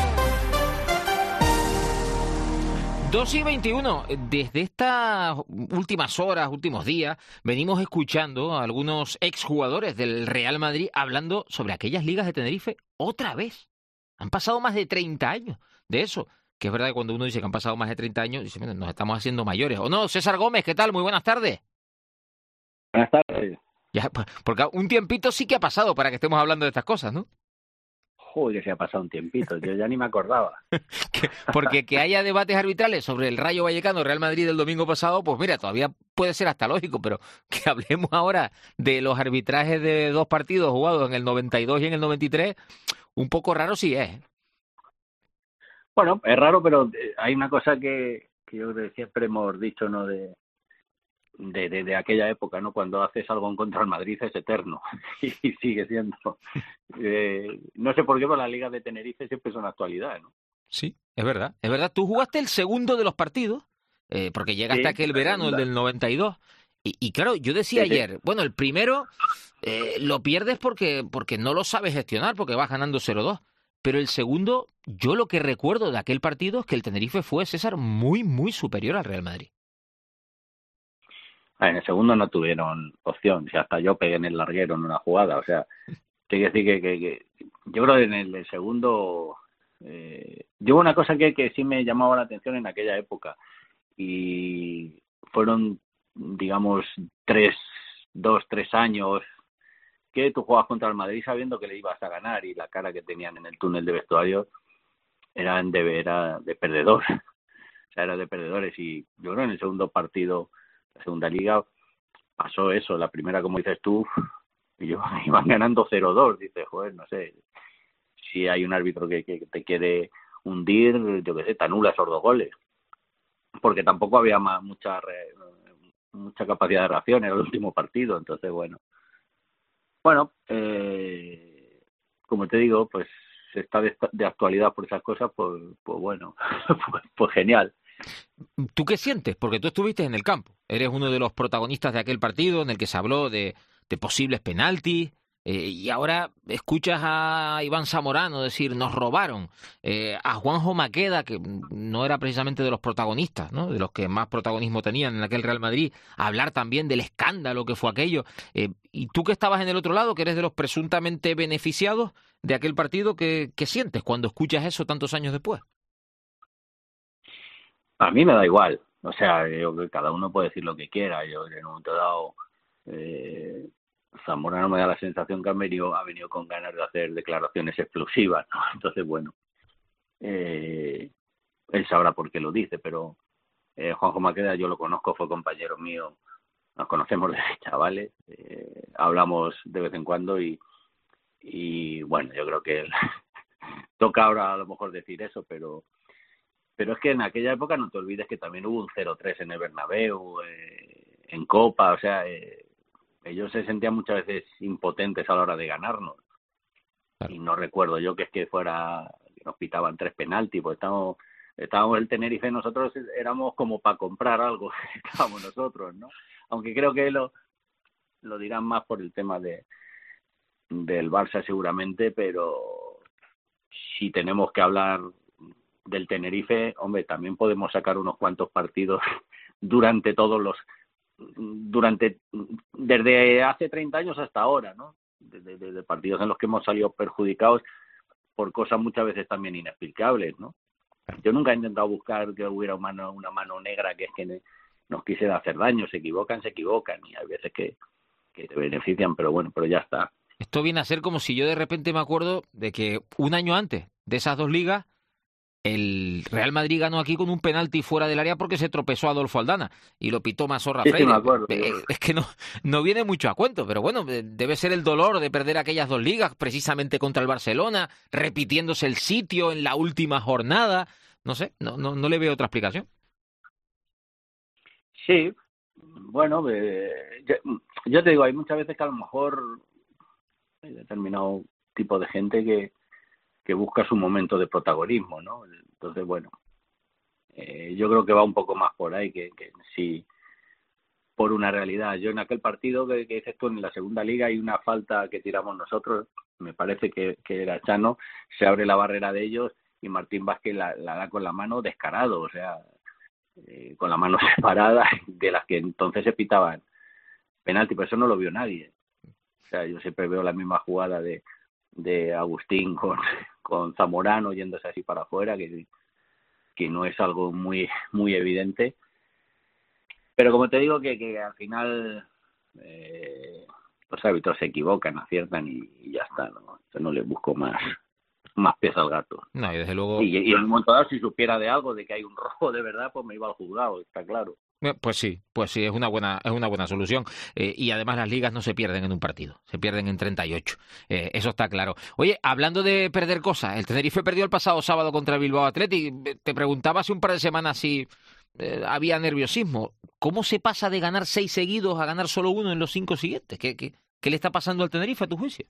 dos y veintiuno. Desde estas últimas horas, últimos días, venimos escuchando a algunos exjugadores del Real Madrid hablando sobre aquellas ligas de Tenerife otra vez. Han pasado más de treinta años de eso. Que es verdad que cuando uno dice que han pasado más de treinta años, dice, mira, nos estamos haciendo mayores. ¿O no? César Gómez, ¿qué tal? Muy buenas tardes. Buenas tardes. Ya, porque un tiempito sí que ha pasado para que estemos hablando de estas cosas, ¿no? Joder, que se ha pasado un tiempito, yo ya ni me acordaba. Porque que haya debates arbitrales sobre el Rayo Vallecano Real Madrid del domingo pasado, pues mira, todavía puede ser hasta lógico, pero que hablemos ahora de los arbitrajes de dos partidos jugados en el noventa y dos y en el noventa y tres, un poco raro sí es. Bueno, es raro, pero hay una cosa que, que yo creo que siempre hemos dicho, ¿no? De, de, de, de aquella época, ¿no? Cuando haces algo en contra del Madrid es eterno y sigue siendo. Eh, no sé por qué, pero las ligas de Tenerife siempre son actualidad, ¿no? Sí, es verdad. Es verdad, tú jugaste el segundo de los partidos, eh, porque llegaste sí, aquel verano, el del noventa y dos. Y, y claro, yo decía sí, ayer, sí. bueno, el primero eh, lo pierdes porque, porque no lo sabes gestionar, porque vas ganando cero dos. Pero el segundo, yo lo que recuerdo de aquel partido es que el Tenerife fue, César, muy, muy superior al Real Madrid. En el segundo no tuvieron opción, o sea, hasta yo pegué en el larguero en una jugada, o sea, quiere decir que, que, que yo creo que en el, el segundo, eh, yo una cosa que, que sí me llamaba la atención en aquella época, y fueron, digamos, tres, dos, tres años que tú jugabas contra el Madrid sabiendo que le ibas a ganar, y la cara que tenían en el túnel de vestuario eran de, era de perdedor, o sea, era de perdedores, y yo creo que en el segundo partido, la segunda liga, pasó eso. La primera, como dices tú, y yo, iban ganando cero dos. Dices, joder, no sé, si hay un árbitro que, que te quiere hundir, yo qué sé, te anula esos dos goles. Porque tampoco había más, mucha re, mucha capacidad de reacción en el último partido. Entonces, bueno. Bueno, eh, como te digo, pues está de, de actualidad por esas cosas, pues, pues bueno, pues, pues genial. ¿Tú qué sientes? Porque tú estuviste en el campo. Eres uno de los protagonistas de aquel partido en el que se habló de, de posibles penaltis. Eh, y ahora escuchas a Iván Zamorano decir, nos robaron. Eh, a Juanjo Maqueda, que no era precisamente de los protagonistas, ¿no? De los que más protagonismo tenían en aquel Real Madrid, hablar también del escándalo que fue aquello. Eh, y tú que estabas en el otro lado, que eres de los presuntamente beneficiados de aquel partido, ¿qué, qué sientes cuando escuchas eso tantos años después? A mí me da igual, o sea, yo creo que cada uno puede decir lo que quiera. Yo en un momento dado, eh, Zamorano me da la sensación que ha venido, ha venido con ganas de hacer declaraciones explosivas, ¿no? Entonces, bueno, eh, él sabrá por qué lo dice, pero eh, Juanjo Maqueda yo lo conozco, fue compañero mío, nos conocemos desde chavales, eh, hablamos de vez en cuando y, y bueno, yo creo que toca ahora a lo mejor decir eso, pero pero es que en aquella época no te olvides que también hubo un cero tres en el Bernabéu, eh, en Copa, o sea, eh, ellos se sentían muchas veces impotentes a la hora de ganarnos. Claro. Y no recuerdo yo que es que fuera, que nos pitaban tres penaltis, pues estábamos, estábamos el Tenerife, nosotros éramos como para comprar algo, estábamos nosotros, ¿no? Aunque creo que lo, lo dirán más por el tema de del Barça seguramente, pero si tenemos que hablar del Tenerife, hombre, también podemos sacar unos cuantos partidos durante todos los, durante, desde hace treinta años hasta ahora, ¿no? De, de, de partidos en los que hemos salido perjudicados por cosas muchas veces también inexplicables, ¿no? Yo nunca he intentado buscar que hubiera una mano, una mano negra que es que nos quisiera hacer daño, se equivocan, se equivocan, y hay veces que, que te benefician, pero bueno, pero ya está. Esto viene a ser como si yo de repente me acuerdo de que un año antes de esas dos ligas el Real Madrid ganó aquí con un penalti fuera del área porque se tropezó Adolfo Aldana y lo pitó Mazorra sí, Freire. Sí, me acuerdo, eh, es que no, no viene mucho a cuento, pero bueno, debe ser el dolor de perder aquellas dos ligas precisamente contra el Barcelona, repitiéndose el sitio en la última jornada. No sé, no, no, no le veo otra explicación. Sí, bueno, eh, yo, yo te digo, hay muchas veces que a lo mejor hay determinado tipo de gente que que busca su momento de protagonismo, ¿no? Entonces, bueno, eh, yo creo que va un poco más por ahí que, que sí por una realidad. Yo en aquel partido que, que dices tú en la segunda liga hay una falta que tiramos nosotros, me parece que, que era Chano, se abre la barrera de ellos y Martín Vázquez la, la da con la mano descarado, o sea, eh, con la mano separada, de las que entonces se pitaban penalti, pero eso no lo vio nadie. O sea, yo siempre veo la misma jugada de de Agustín con, con Zamorano yéndose así para afuera, que, que no es algo muy muy evidente. Pero como te digo, que, que al final eh, los árbitros se equivocan, aciertan y, y ya está, ¿no? Yo no le busco más más pies al gato. No, y desde luego... Y, y en un momento dado, si supiera de algo, de que hay un rojo de verdad, pues me iba al juzgado, está claro. Pues sí, pues sí, es una buena, es una buena solución. Eh, y además las ligas no se pierden en un partido, se pierden en treinta y ocho. Eh, eso está claro. Oye, hablando de perder cosas, el Tenerife perdió el pasado sábado contra el Bilbao Athletic. Te preguntaba hace un par de semanas si eh, había nerviosismo. ¿Cómo se pasa de ganar seis seguidos a ganar solo uno en los cinco siguientes? ¿Qué, qué, qué le está pasando al Tenerife, a tu juicio?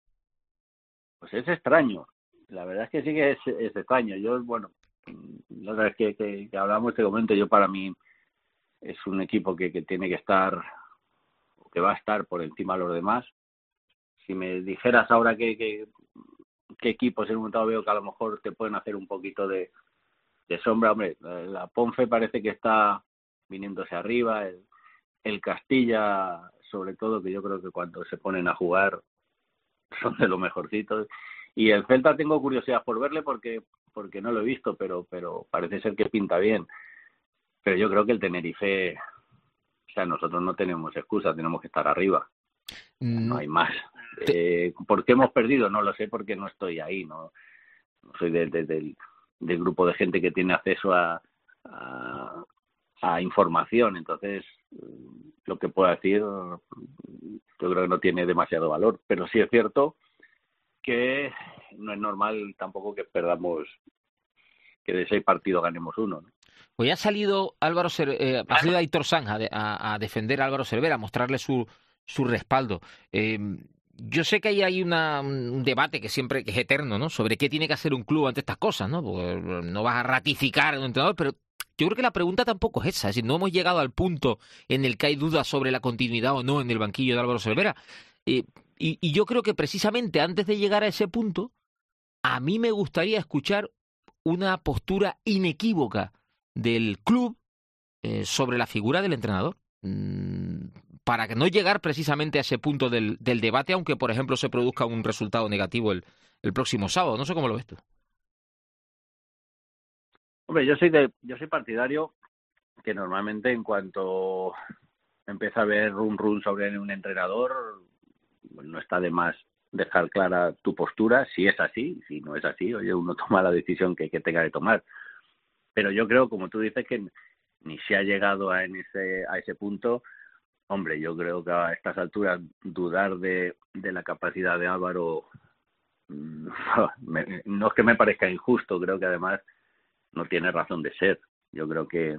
Pues es extraño. La verdad es que sí que es, es extraño. Yo, bueno, la verdad es que, que, que hablamos este momento, yo para mí es un equipo que, que tiene que estar, que va a estar por encima de los demás. Si me dijeras ahora que, que, qué equipos en un momento veo que a lo mejor te pueden hacer un poquito de, de sombra, hombre, la Ponfe parece que está viniéndose arriba, el, el Castilla, sobre todo, que yo creo que cuando se ponen a jugar son de los mejorcitos. Y el Celta tengo curiosidad por verle porque porque no lo he visto, pero pero parece ser que pinta bien. Pero yo creo que el Tenerife, o sea, nosotros no tenemos excusa, tenemos que estar arriba. No hay más. Eh, ¿Por qué hemos perdido? No lo sé porque no estoy ahí, no, no soy de, de, del, del grupo de gente que tiene acceso a, a, a información. Entonces, lo que puedo decir, yo creo que no tiene demasiado valor. Pero sí es cierto que no es normal tampoco que perdamos, que de seis partidos ganemos uno, ¿no? Pues ya ha salido Álvaro Cer- eh, ha salido Aitor Sanz a, a, a defender a Álvaro Cervera, a mostrarle su, su respaldo. Eh, yo sé que hay, hay una, un debate que siempre que es eterno, ¿no? Sobre qué tiene que hacer un club ante estas cosas, ¿no? Porque no vas a ratificar a un entrenador, pero yo creo que la pregunta tampoco es esa. Es decir, no hemos llegado al punto en el que hay dudas sobre la continuidad o no en el banquillo de Álvaro Cervera. Eh, y, y yo creo que precisamente antes de llegar a ese punto, a mí me gustaría escuchar una postura inequívoca del club eh, sobre la figura del entrenador, mm, para que no llegar precisamente a ese punto del, del debate, aunque por ejemplo se produzca un resultado negativo el, el próximo sábado. No sé cómo lo ves tú. Hombre, yo soy de, yo soy partidario que normalmente en cuanto empieza a haber run run sobre un entrenador, no está de más dejar clara tu postura, si es así, si no es así, oye, uno toma la decisión que, que tenga que tomar. Pero yo creo, como tú dices, que ni se ha llegado a, en ese, a ese punto. Hombre, yo creo que a estas alturas dudar de, de la capacidad de Álvaro no es que me parezca injusto, creo que además no tiene razón de ser. Yo creo que,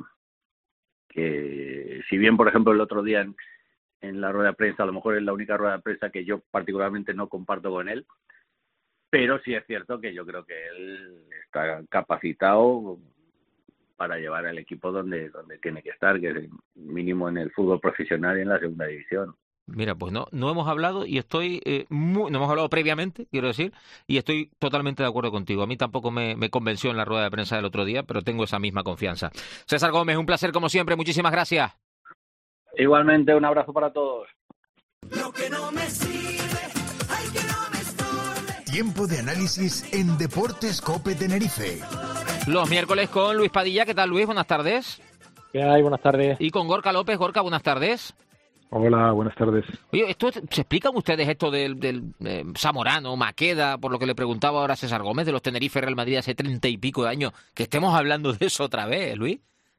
que si bien, por ejemplo, el otro día en, en la rueda de prensa, a lo mejor es la única rueda de prensa que yo particularmente no comparto con él, pero sí es cierto que yo creo que él está capacitado para llevar al equipo donde donde tiene que estar, que es mínimo en el fútbol profesional y en la segunda división. Mira, pues no no hemos hablado y estoy eh, muy, no hemos hablado previamente, quiero decir, y estoy totalmente de acuerdo contigo. A mí tampoco me, me convenció en la rueda de prensa del otro día, pero tengo esa misma confianza. César Gómez, un placer como siempre, muchísimas gracias. Igualmente, un abrazo para todos. Lo que no me sirve, ay, que no me estorbe. Tiempo de análisis en Deportes COPE Tenerife. Los miércoles con Luis Padilla. ¿Qué tal, Luis? Buenas tardes. ¿Qué hay? Buenas tardes. Y con Gorka López. Gorka, buenas tardes. Hola, buenas tardes. Oye, esto, ¿se explican ustedes esto del, del eh, Zamorano, Maqueda, por lo que le preguntaba ahora César Gómez, de los Tenerife Real Madrid hace treinta y pico de años? Que estemos hablando de eso otra vez, Luis.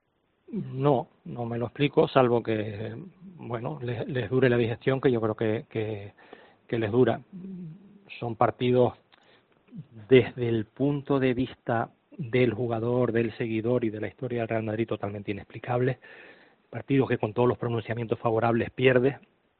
No, no me lo explico, salvo que, bueno, les, les dure la digestión, que yo creo que, que, que les dura. Son partidos desde el punto de vista del jugador, del seguidor y de la historia del Real Madrid totalmente inexplicables. Partidos que con todos los pronunciamientos favorables pierde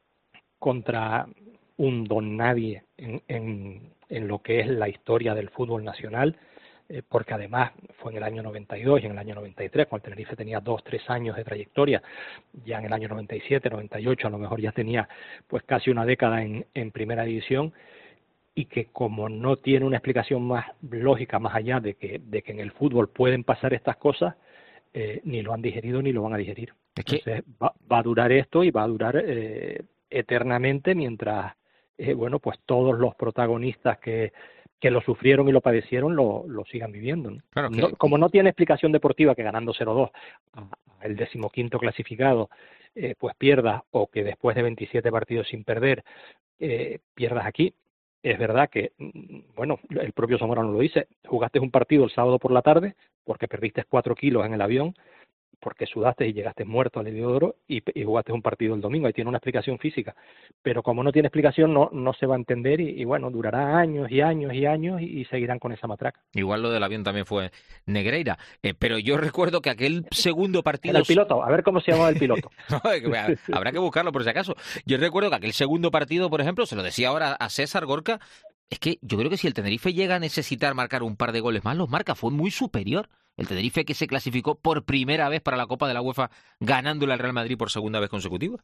contra un don nadie en, en, en lo que es la historia del fútbol nacional, eh, porque además fue en el año noventa y dos y en el año noventa y tres, cuando el Tenerife tenía dos, tres años de trayectoria. Ya en el año noventa y siete, noventa y ocho a lo mejor ya tenía pues casi una década en, en primera división, y que como no tiene una explicación más lógica más allá de que, de que en el fútbol pueden pasar estas cosas, eh, ni lo han digerido ni lo van a digerir. Entonces va, va a durar esto y va a durar eh, eternamente mientras, eh, bueno, pues todos los protagonistas que, que lo sufrieron y lo padecieron lo, lo sigan viviendo, ¿no? Claro que... no, como no tiene explicación deportiva que ganando cero dos el decimoquinto clasificado eh, pues pierdas, o que después de veintisiete partidos sin perder eh, pierdas aquí. Es verdad que, bueno, el propio Zamorano lo dice, jugaste un partido el sábado por la tarde porque perdiste cuatro kilos en el avión, porque sudaste y llegaste muerto al Heliodoro, y, y jugaste un partido el domingo. Ahí tiene una explicación física, pero como no tiene explicación no no se va a entender, y, y bueno, durará años y años y años y, y seguirán con esa matraca. Igual lo del avión también fue Negreira, eh, pero yo recuerdo que aquel segundo partido... Era el piloto, a ver cómo se llamaba el piloto. No, habrá que buscarlo por si acaso. Yo recuerdo que aquel segundo partido, por ejemplo, se lo decía ahora a César Gorka, es que yo creo que si el Tenerife llega a necesitar marcar un par de goles más, los marca. Fue muy superior. El Tenerife que se clasificó por primera vez para la Copa de la UEFA, ganándole al Real Madrid por segunda vez consecutiva.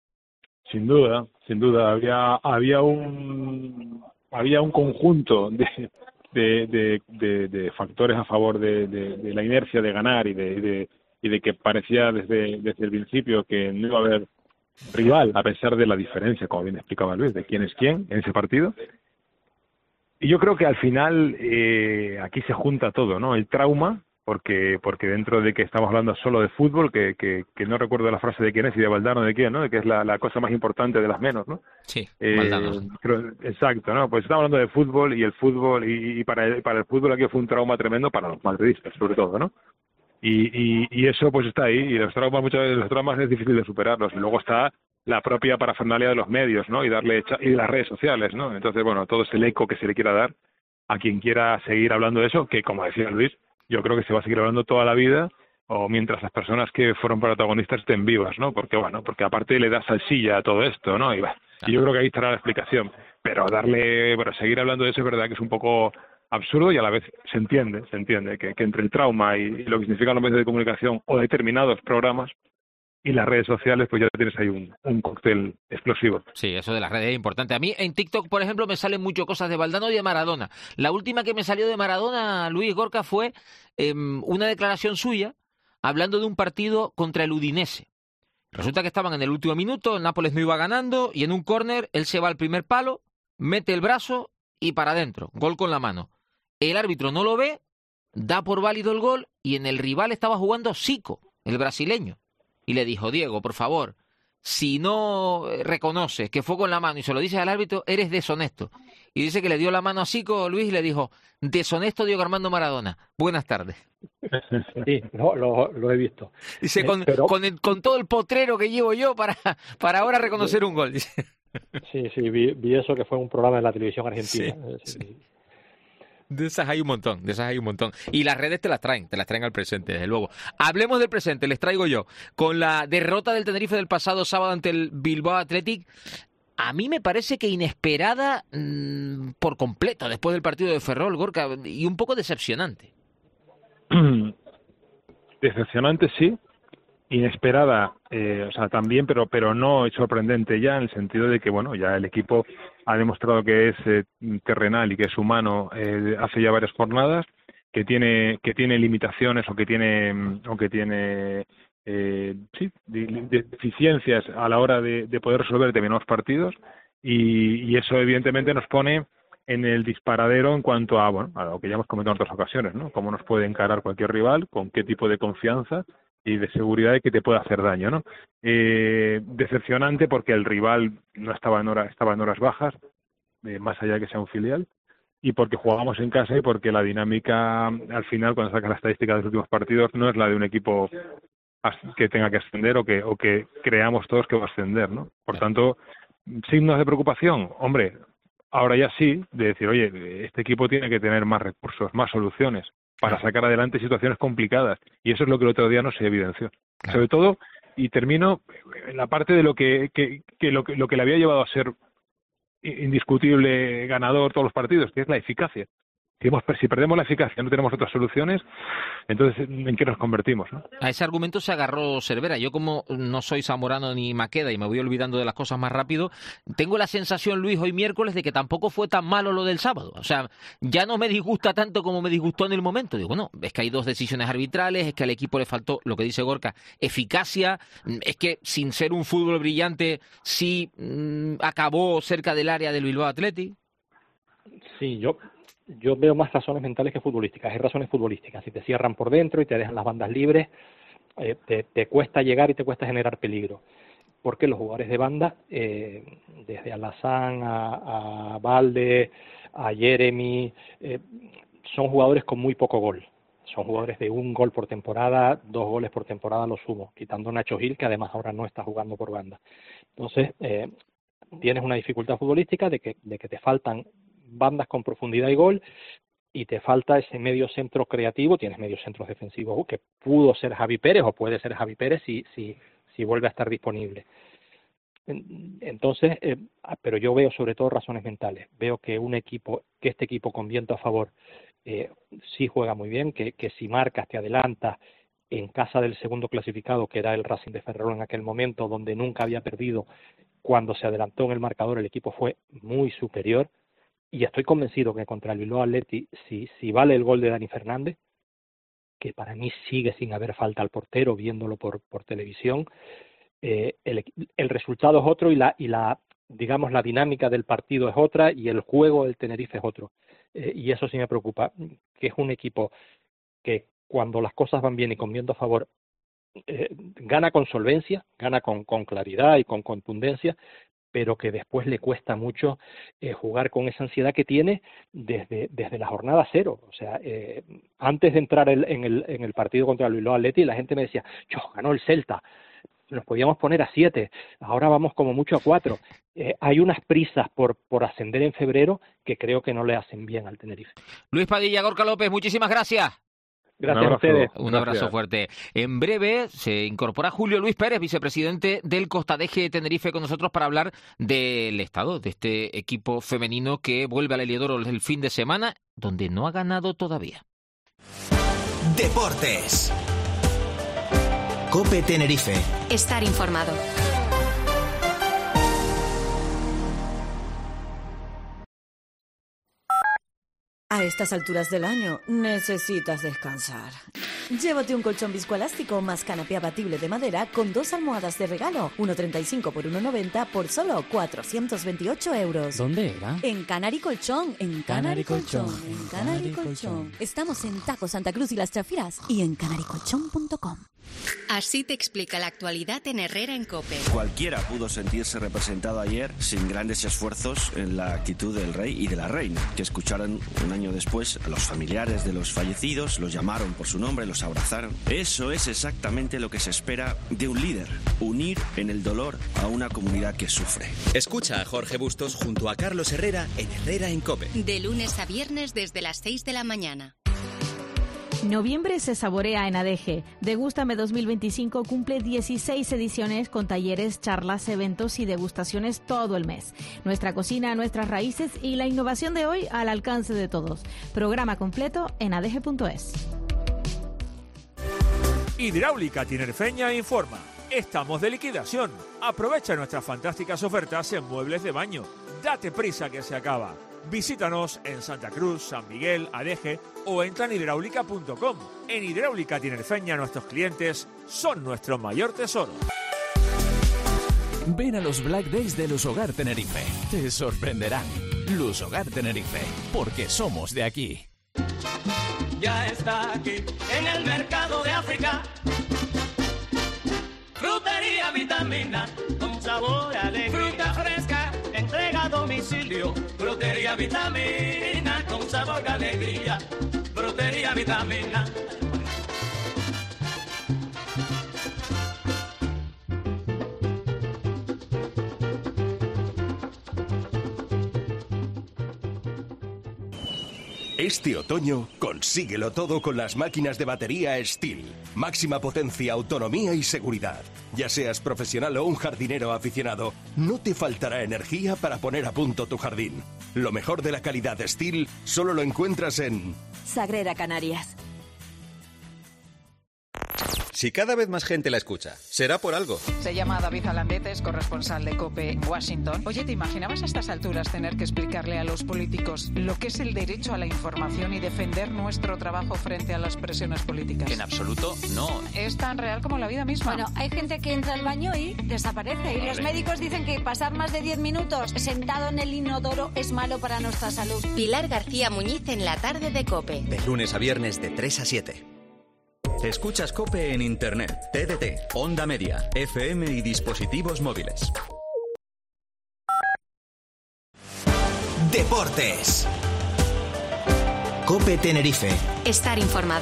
Sin duda, sin duda. Había había un había un conjunto de de, de, de, de factores a favor de, de, de la inercia de ganar y de, de y de que parecía desde desde el principio que no iba a haber rival, a pesar de la diferencia, como bien explicaba Luis, de quién es quién en ese partido. Y yo creo que al final eh, aquí se junta todo, ¿no? El trauma, porque porque dentro de que estamos hablando solo de fútbol, que que, que no recuerdo la frase de quién es, y de Valdano de quién, ¿no? De que es la, la cosa más importante de las menos, ¿no? Sí, eh, Valdano. Creo, exacto, ¿no? Pues estamos hablando de fútbol, y el fútbol, y, y para, el, para el fútbol aquí fue un trauma tremendo para los madridistas, sobre todo, ¿no? Y, y, y eso pues está ahí, y los traumas, muchas veces los traumas es difícil de superarlos, y luego está la propia parafernalia de los medios, ¿no? Y darle y de las redes sociales, ¿no? Entonces, bueno, todo es el eco que se le quiera dar a quien quiera seguir hablando de eso, que como decía Luis, yo creo que se va a seguir hablando toda la vida, o mientras las personas que fueron protagonistas estén vivas, ¿no? Porque, bueno, porque aparte le da salsilla a todo esto, ¿no? Y, bah, y yo creo que ahí estará la explicación. Pero darle, bueno, seguir hablando de eso es verdad que es un poco absurdo, y a la vez se entiende, se entiende que, que entre el trauma y, y lo que significan los medios de comunicación o determinados programas y las redes sociales, pues ya tienes ahí un, un cóctel explosivo. Sí, eso de las redes es importante. A mí en TikTok, por ejemplo, me salen muchas cosas de Valdano y de Maradona. La última que me salió de Maradona, Luis Gorka, fue eh, una declaración suya hablando de un partido contra el Udinese. Resulta que estaban en el último minuto, el Nápoles no iba ganando, y en un córner él se va al primer palo, mete el brazo y para adentro, gol con la mano. El árbitro no lo ve, da por válido el gol, y en el rival estaba jugando Zico, el brasileño. Y le dijo, Diego, por favor, si no reconoces que fue con la mano y se lo dices al árbitro, eres deshonesto. Y dice que le dio la mano a Zico, Luis, y le dijo, deshonesto Diego Armando Maradona. Buenas tardes. Sí, lo, lo, lo he visto. Dice, eh, con, pero... con, el, con todo el potrero que llevo yo para, para ahora reconocer un gol. Dice. Sí, sí, vi, vi eso, que fue un programa de la televisión argentina. Sí, sí. De esas hay un montón, de esas hay un montón. Y las redes te las traen, te las traen al presente, desde luego. Hablemos del presente, les traigo yo. Con la derrota del Tenerife del pasado sábado ante el Bilbao Athletic, a mí me parece que inesperada mmm, por completo después del partido de Ferrol, Gorka, y un poco decepcionante. Decepcionante, sí. Inesperada, eh, o sea, también, pero pero no sorprendente ya, en el sentido de que, bueno, ya el equipo ha demostrado que es eh, terrenal y que es humano eh, hace ya varias jornadas, que tiene que tiene limitaciones o que tiene o que tiene eh, sí, deficiencias a la hora de, de poder resolver determinados partidos y, y eso evidentemente nos pone en el disparadero en cuanto a, bueno, a lo que ya hemos comentado en otras ocasiones, ¿no? Cómo nos puede encarar cualquier rival, con qué tipo de confianza y de seguridad de que te puede hacer daño, ¿no? Eh, decepcionante porque el rival no estaba en horas, estaba en horas bajas, eh, más allá de que sea un filial, y porque jugábamos en casa y porque la dinámica, al final, cuando sacas la estadística de los últimos partidos, no es la de un equipo que tenga que ascender o que o que creamos todos que va a ascender, ¿no? Por tanto, signos de preocupación, hombre, ahora ya sí, de decir, oye, este equipo tiene que tener más recursos, más soluciones para sacar adelante situaciones complicadas. Y eso es lo que el otro día no se evidenció. Claro. Sobre todo, y termino en la parte de lo que, que, que, lo que lo que le había llevado a ser indiscutible ganador todos los partidos, que es la eficacia. Si, hemos, si perdemos la eficacia, no tenemos otras soluciones, entonces ¿en qué nos convertimos, ¿no? A ese argumento se agarró Cervera. Yo, como no soy zamorano ni Maqueda y me voy olvidando de las cosas más rápido, tengo la sensación, Luis, hoy miércoles, de que tampoco fue tan malo lo del sábado. O sea, ya no me disgusta tanto como me disgustó en el momento. Digo, bueno, es que hay dos decisiones arbitrales, es que al equipo le faltó, lo que dice Gorka, eficacia, es que sin ser un fútbol brillante sí mmm, acabó cerca del área del Bilbao Athletic. Sí, yo... Yo veo más razones mentales que futbolísticas. Hay razones futbolísticas. Si te cierran por dentro y te dejan las bandas libres, eh, te, te cuesta llegar y te cuesta generar peligro. Porque los jugadores de banda, eh, desde Alazán a, a Valde, a Jeremy, eh, son jugadores con muy poco gol. Son jugadores de un gol por temporada, dos goles por temporada lo sumo, quitando a Nacho Gil, que además ahora no está jugando por banda. Entonces, eh, tienes una dificultad futbolística de que, de que te faltan bandas con profundidad y gol, y te falta ese medio centro creativo. Tienes medios centros defensivos que pudo ser Javi Pérez o puede ser Javi Pérez si si si vuelve a estar disponible. Entonces, eh, pero yo veo sobre todo razones mentales. Veo que un equipo, que este equipo con viento a favor, eh, sí juega muy bien, que, que si marcas, te adelantas en casa del segundo clasificado, que era el Racing de Ferrol en aquel momento, donde nunca había perdido. Cuando se adelantó en el marcador, el equipo fue muy superior. Y estoy convencido que contra el Bilbao Athletic, si, si vale el gol de Dani Fernández, que para mí sigue sin haber falta al portero, viéndolo por, por televisión, eh, el, el resultado es otro y la, y la, digamos, la dinámica del partido es otra y el juego del Tenerife es otro. Eh, y eso sí me preocupa, que es un equipo que cuando las cosas van bien y con viento a favor, eh, gana con solvencia, gana con, con claridad y con contundencia, pero que después le cuesta mucho eh, jugar con esa ansiedad que tiene desde, desde la jornada cero. O sea, eh, antes de entrar el, en, el, en el partido contra el Bilbao Athletic, la gente me decía, yo, ganó el Celta, nos podíamos poner a siete, ahora vamos como mucho a cuatro. Eh, hay unas prisas por, por ascender en febrero que creo que no le hacen bien al Tenerife. Luis Padilla, Gorka López, muchísimas gracias. Gracias a ustedes. Un abrazo Gracias. fuerte. En breve se incorpora Julio Luis Pérez, vicepresidente del Costadeje Tenerife, con nosotros para hablar del estado de este equipo femenino que vuelve al Heliodoro el fin de semana, donde no ha ganado todavía. Deportes. COPE Tenerife. Estar informado. A estas alturas del año necesitas descansar. Llévate un colchón viscoelástico más canapé abatible de madera con dos almohadas de regalo, uno treinta y cinco por uno noventa por solo cuatrocientos veintiocho euros. ¿Dónde era? En Canary Colchón, en Canary Colchón, en Canary Colchón. Estamos en Taco Santa Cruz y Las Chafiras y en canary colchón punto com. Así te explica la actualidad en Herrera en COPE. Cualquiera pudo sentirse representado ayer sin grandes esfuerzos en la actitud del rey y de la reina, que escucharon un año después a los familiares de los fallecidos, los llamaron por su nombre, los abrazaron. Eso es exactamente lo que se espera de un líder, unir en el dolor a una comunidad que sufre. Escucha a Jorge Bustos junto a Carlos Herrera en Herrera en COPE. De lunes a viernes desde las seis de la mañana. Noviembre se saborea en Adeje. Degústame dos mil veinticinco cumple dieciséis ediciones con talleres, charlas, eventos y degustaciones todo el mes. Nuestra cocina, nuestras raíces y la innovación de hoy al alcance de todos. Programa completo en adeje punto es. Hidráulica Tinerfeña informa. Estamos de liquidación. Aprovecha nuestras fantásticas ofertas en muebles de baño. Date prisa que se acaba. Visítanos en Santa Cruz, San Miguel, Adeje o entra en hidráulica punto com. En Hidráulica Tinerfeña nuestros clientes son nuestro mayor tesoro. Ven a los Black Days de Lushogar Tenerife. Te sorprenderán. Lushogar Tenerife, porque somos de aquí. Ya está aquí en el mercado de África. Frutería Vitamina, con sabor a alegría. Fruta fresca, entrega a domicilio. Frutería Vitamina, con sabor a alegría. Frutería Vitamina. Este otoño, consíguelo todo con las máquinas de batería Steel. Máxima potencia, autonomía y seguridad. Ya seas profesional o un jardinero aficionado, no te faltará energía para poner a punto tu jardín. Lo mejor de la calidad Steel solo lo encuentras en Sagrera Canarias. Si cada vez más gente la escucha, será por algo. Se llama David Alandete, es corresponsal de COPE en Washington. Oye, ¿te imaginabas a estas alturas tener que explicarle a los políticos lo que es el derecho a la información y defender nuestro trabajo frente a las presiones políticas? En absoluto, no. Es tan real como la vida misma. Bueno, hay gente que entra al baño y desaparece. Y los médicos dicen que pasar más de diez minutos sentado en el inodoro es malo para nuestra salud. Pilar García Muñiz en la tarde de COPE. De lunes a viernes de tres a siete. Escuchas COPE en Internet, T D T, Onda Media, F M y dispositivos móviles. Deportes. COPE Tenerife. Estar informado.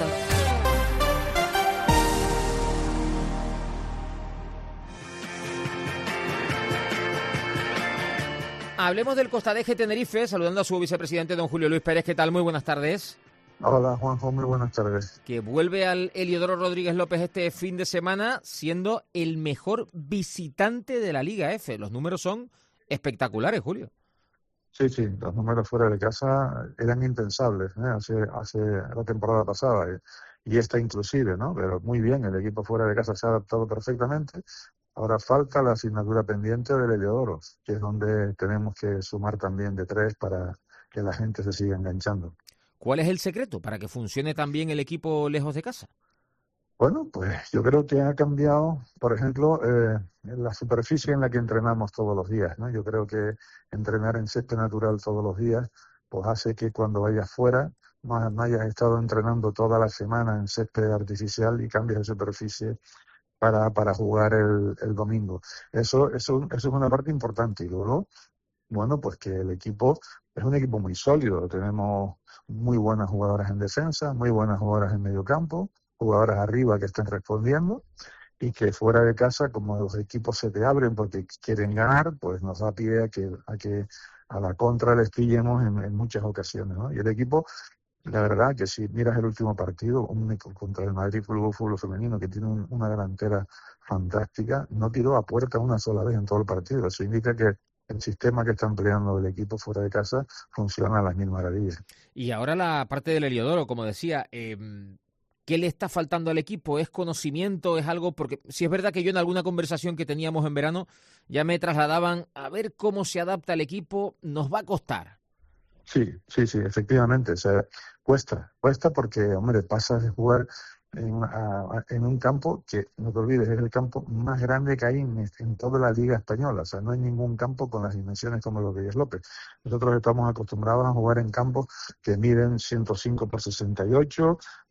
Hablemos del Costa Adeje Tenerife, saludando a su vicepresidente, don Julio Luis Pérez. ¿Qué tal? Muy buenas tardes. Hola, Juanjo, muy buenas tardes. Que vuelve al Heliodoro Rodríguez López este fin de semana siendo el mejor visitante de la Liga F. Los números son espectaculares, Julio. Sí, sí, los números fuera de casa eran impensables, ¿eh? hace, hace la temporada pasada y, y esta inclusive, ¿no? Pero muy bien, el equipo fuera de casa se ha adaptado perfectamente. Ahora falta la asignatura pendiente del Heliodoro, que es donde tenemos que sumar también de tres para que la gente se siga enganchando. ¿Cuál es el secreto para que funcione tan bien el equipo lejos de casa? Bueno, pues yo creo que ha cambiado, por ejemplo, eh, la superficie en la que entrenamos todos los días, ¿no? Yo creo que entrenar en césped natural todos los días, pues hace que cuando vayas fuera no, no hayas estado entrenando toda la semana en césped artificial y cambies de superficie para, para jugar el, el domingo. Eso, eso, eso es una parte importante. Y luego, bueno, pues que el equipo es un equipo muy sólido. Tenemos muy buenas jugadoras en defensa, muy buenas jugadoras en medio campo, jugadoras arriba que estén respondiendo y que fuera de casa, como los equipos se te abren porque quieren ganar, pues nos da pie a que a, que a la contra les pillemos en, en muchas ocasiones, ¿no? Y el equipo, la verdad que si miras el último partido, un, contra el Madrid Fútbol, Fútbol Femenino, que tiene un, una delantera fantástica, no tiró a puerta una sola vez en todo el partido. Eso indica que el sistema que está empleando el equipo fuera de casa funciona a las mil maravillas. Y ahora la parte del Heliodoro, como decía, eh, ¿qué le está faltando al equipo? ¿Es conocimiento? ¿Es algo? Porque si es verdad que yo en alguna conversación que teníamos en verano ya me trasladaban a ver cómo se adapta el equipo, nos va a costar. Sí, sí, sí, efectivamente. O sea, cuesta, cuesta porque, hombre, pasas de jugar en, a, en un campo que, no te olvides, es el campo más grande que hay en, en toda la Liga Española. O sea, no hay ningún campo con las dimensiones como los Rodríguez López. Nosotros estamos acostumbrados a jugar en campos que miden ciento cinco por sesenta y ocho,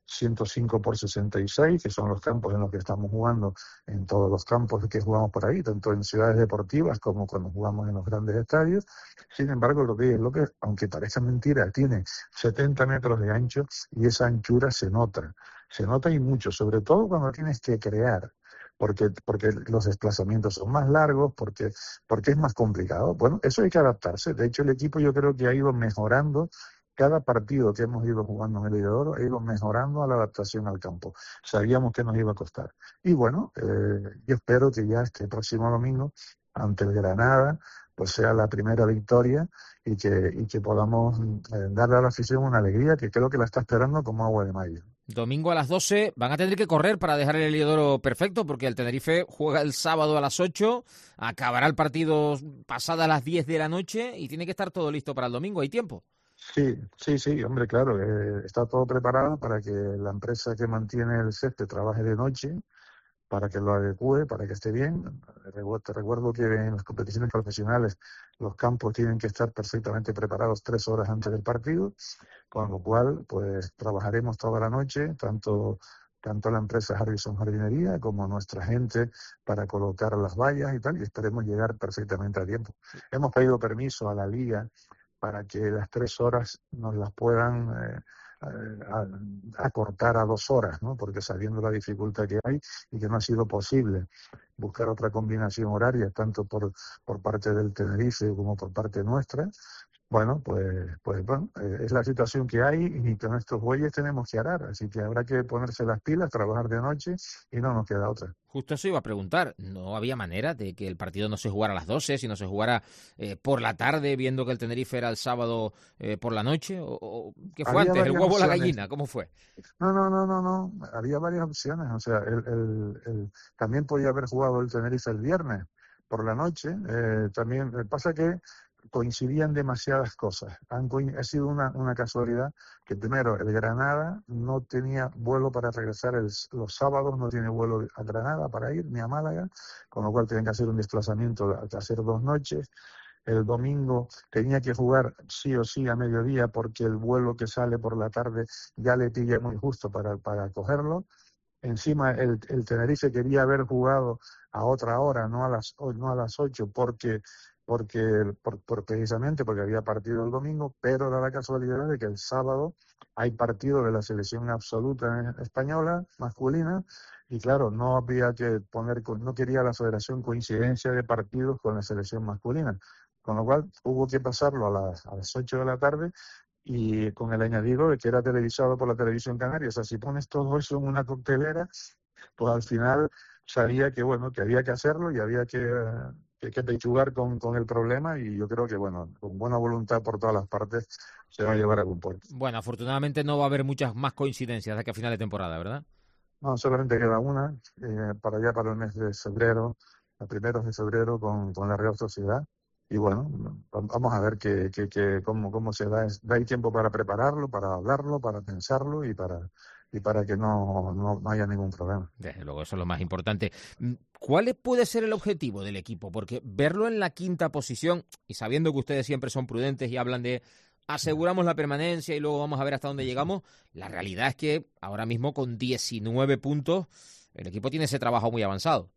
ciento cinco por sesenta y seis, que son los campos en los que estamos jugando, en todos los campos que jugamos por ahí, tanto en ciudades deportivas como cuando jugamos en los grandes estadios. Sin embargo, lo que es López, aunque parezca mentira, tiene setenta metros de ancho y esa anchura se nota, se nota y mucho, sobre todo cuando tienes que crear. Porque, porque los desplazamientos son más largos, porque, porque es más complicado. Bueno, eso hay que adaptarse. De hecho, el equipo yo creo que ha ido mejorando. Cada partido que hemos ido jugando en el Liga de Oro ha ido mejorando a la adaptación al campo. Sabíamos que nos iba a costar. Y bueno, eh, yo espero que ya este próximo domingo, ante el Granada, pues sea la primera victoria y que, y que podamos eh, darle a la afición una alegría que creo que la está esperando como agua de mayo. Domingo a las doce van a tener que correr para dejar el Liga de Oro perfecto, porque el Tenerife juega el sábado a las ocho, acabará el partido pasadas las diez de la noche y tiene que estar todo listo para el domingo. ¿Hay tiempo? Sí, sí, sí, hombre, claro, eh, está todo preparado para que la empresa que mantiene el césped trabaje de noche, para que lo adecue, para que esté bien. Te recuerdo que en las competiciones profesionales los campos tienen que estar perfectamente preparados tres horas antes del partido, con lo cual pues trabajaremos toda la noche, tanto tanto la empresa Harrison Jardinería como nuestra gente para colocar las vallas y tal, y esperemos llegar perfectamente a tiempo. Hemos pedido permiso a la Liga para que las tres horas nos las puedan eh, a, acortar a dos horas, ¿no? Porque sabiendo la dificultad que hay y que no ha sido posible buscar otra combinación horaria, tanto por, por parte del Tenerife como por parte nuestra, bueno, pues, pues bueno, eh, es la situación que hay y que nuestros bueyes tenemos que arar, así que habrá que ponerse las pilas, trabajar de noche y no nos queda otra. Justo eso iba a preguntar, ¿no había manera de que el partido no se jugara a las doce, sino se jugara eh, por la tarde, viendo que el Tenerife era el sábado eh, por la noche? ¿O, o qué fue Había antes, el huevo o la opciones. gallina? ¿Cómo fue? No, no, no, no, no, había varias opciones, o sea, el, el, el, también podía haber jugado el Tenerife el viernes por la noche, eh, también pasa que coincidían demasiadas cosas. Han, ha sido una, una casualidad que primero el Granada no tenía vuelo para regresar el, los sábados, no tiene vuelo a Granada para ir, ni a Málaga, con lo cual tienen que hacer un desplazamiento, hacer dos noches. El domingo tenía que jugar sí o sí a mediodía porque el vuelo que sale por la tarde ya le pilla muy justo para, para cogerlo. Encima el, el Tenerife quería haber jugado a otra hora, no a las, no a las ocho, porque porque por, por precisamente porque había partido el domingo, pero da la casualidad de que el sábado hay partido de la selección absoluta española masculina y claro, no había que poner, no quería la federación coincidencia de partidos con la selección masculina, con lo cual hubo que pasarlo a las, a las ocho de la tarde y con el añadido de que era televisado por la televisión canaria. O sea, si pones todo eso en una coctelera, pues al final sabía que bueno, que había que hacerlo y había que que hay que pechugar con, con el problema y yo creo que, bueno, con buena voluntad por todas las partes se va a llevar a algún puerto. Bueno, afortunadamente no va a haber muchas más coincidencias de aquí a final de temporada, ¿verdad? No, solamente queda una, eh, para allá para el mes de febrero, a primeros de febrero con, con la Real Sociedad. Y bueno, vamos a ver que, que, que cómo, cómo se da. Hay tiempo para prepararlo, para hablarlo, para pensarlo y para... y para que no, no, no haya ningún problema. Desde luego, eso es lo más importante. ¿Cuál puede ser el objetivo del equipo? Porque verlo en la quinta posición, y sabiendo que ustedes siempre son prudentes y hablan de aseguramos la permanencia y luego vamos a ver hasta dónde llegamos, la realidad es que ahora mismo con diecinueve puntos el equipo tiene ese trabajo muy avanzado.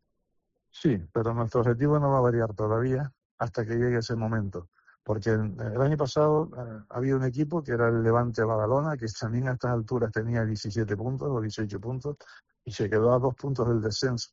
Sí, pero nuestro objetivo no va a variar todavía hasta que llegue ese momento. Porque el año pasado eh, había un equipo que era el Levante Badalona, que también a estas alturas tenía diecisiete puntos o dieciocho puntos y se quedó a dos puntos del descenso.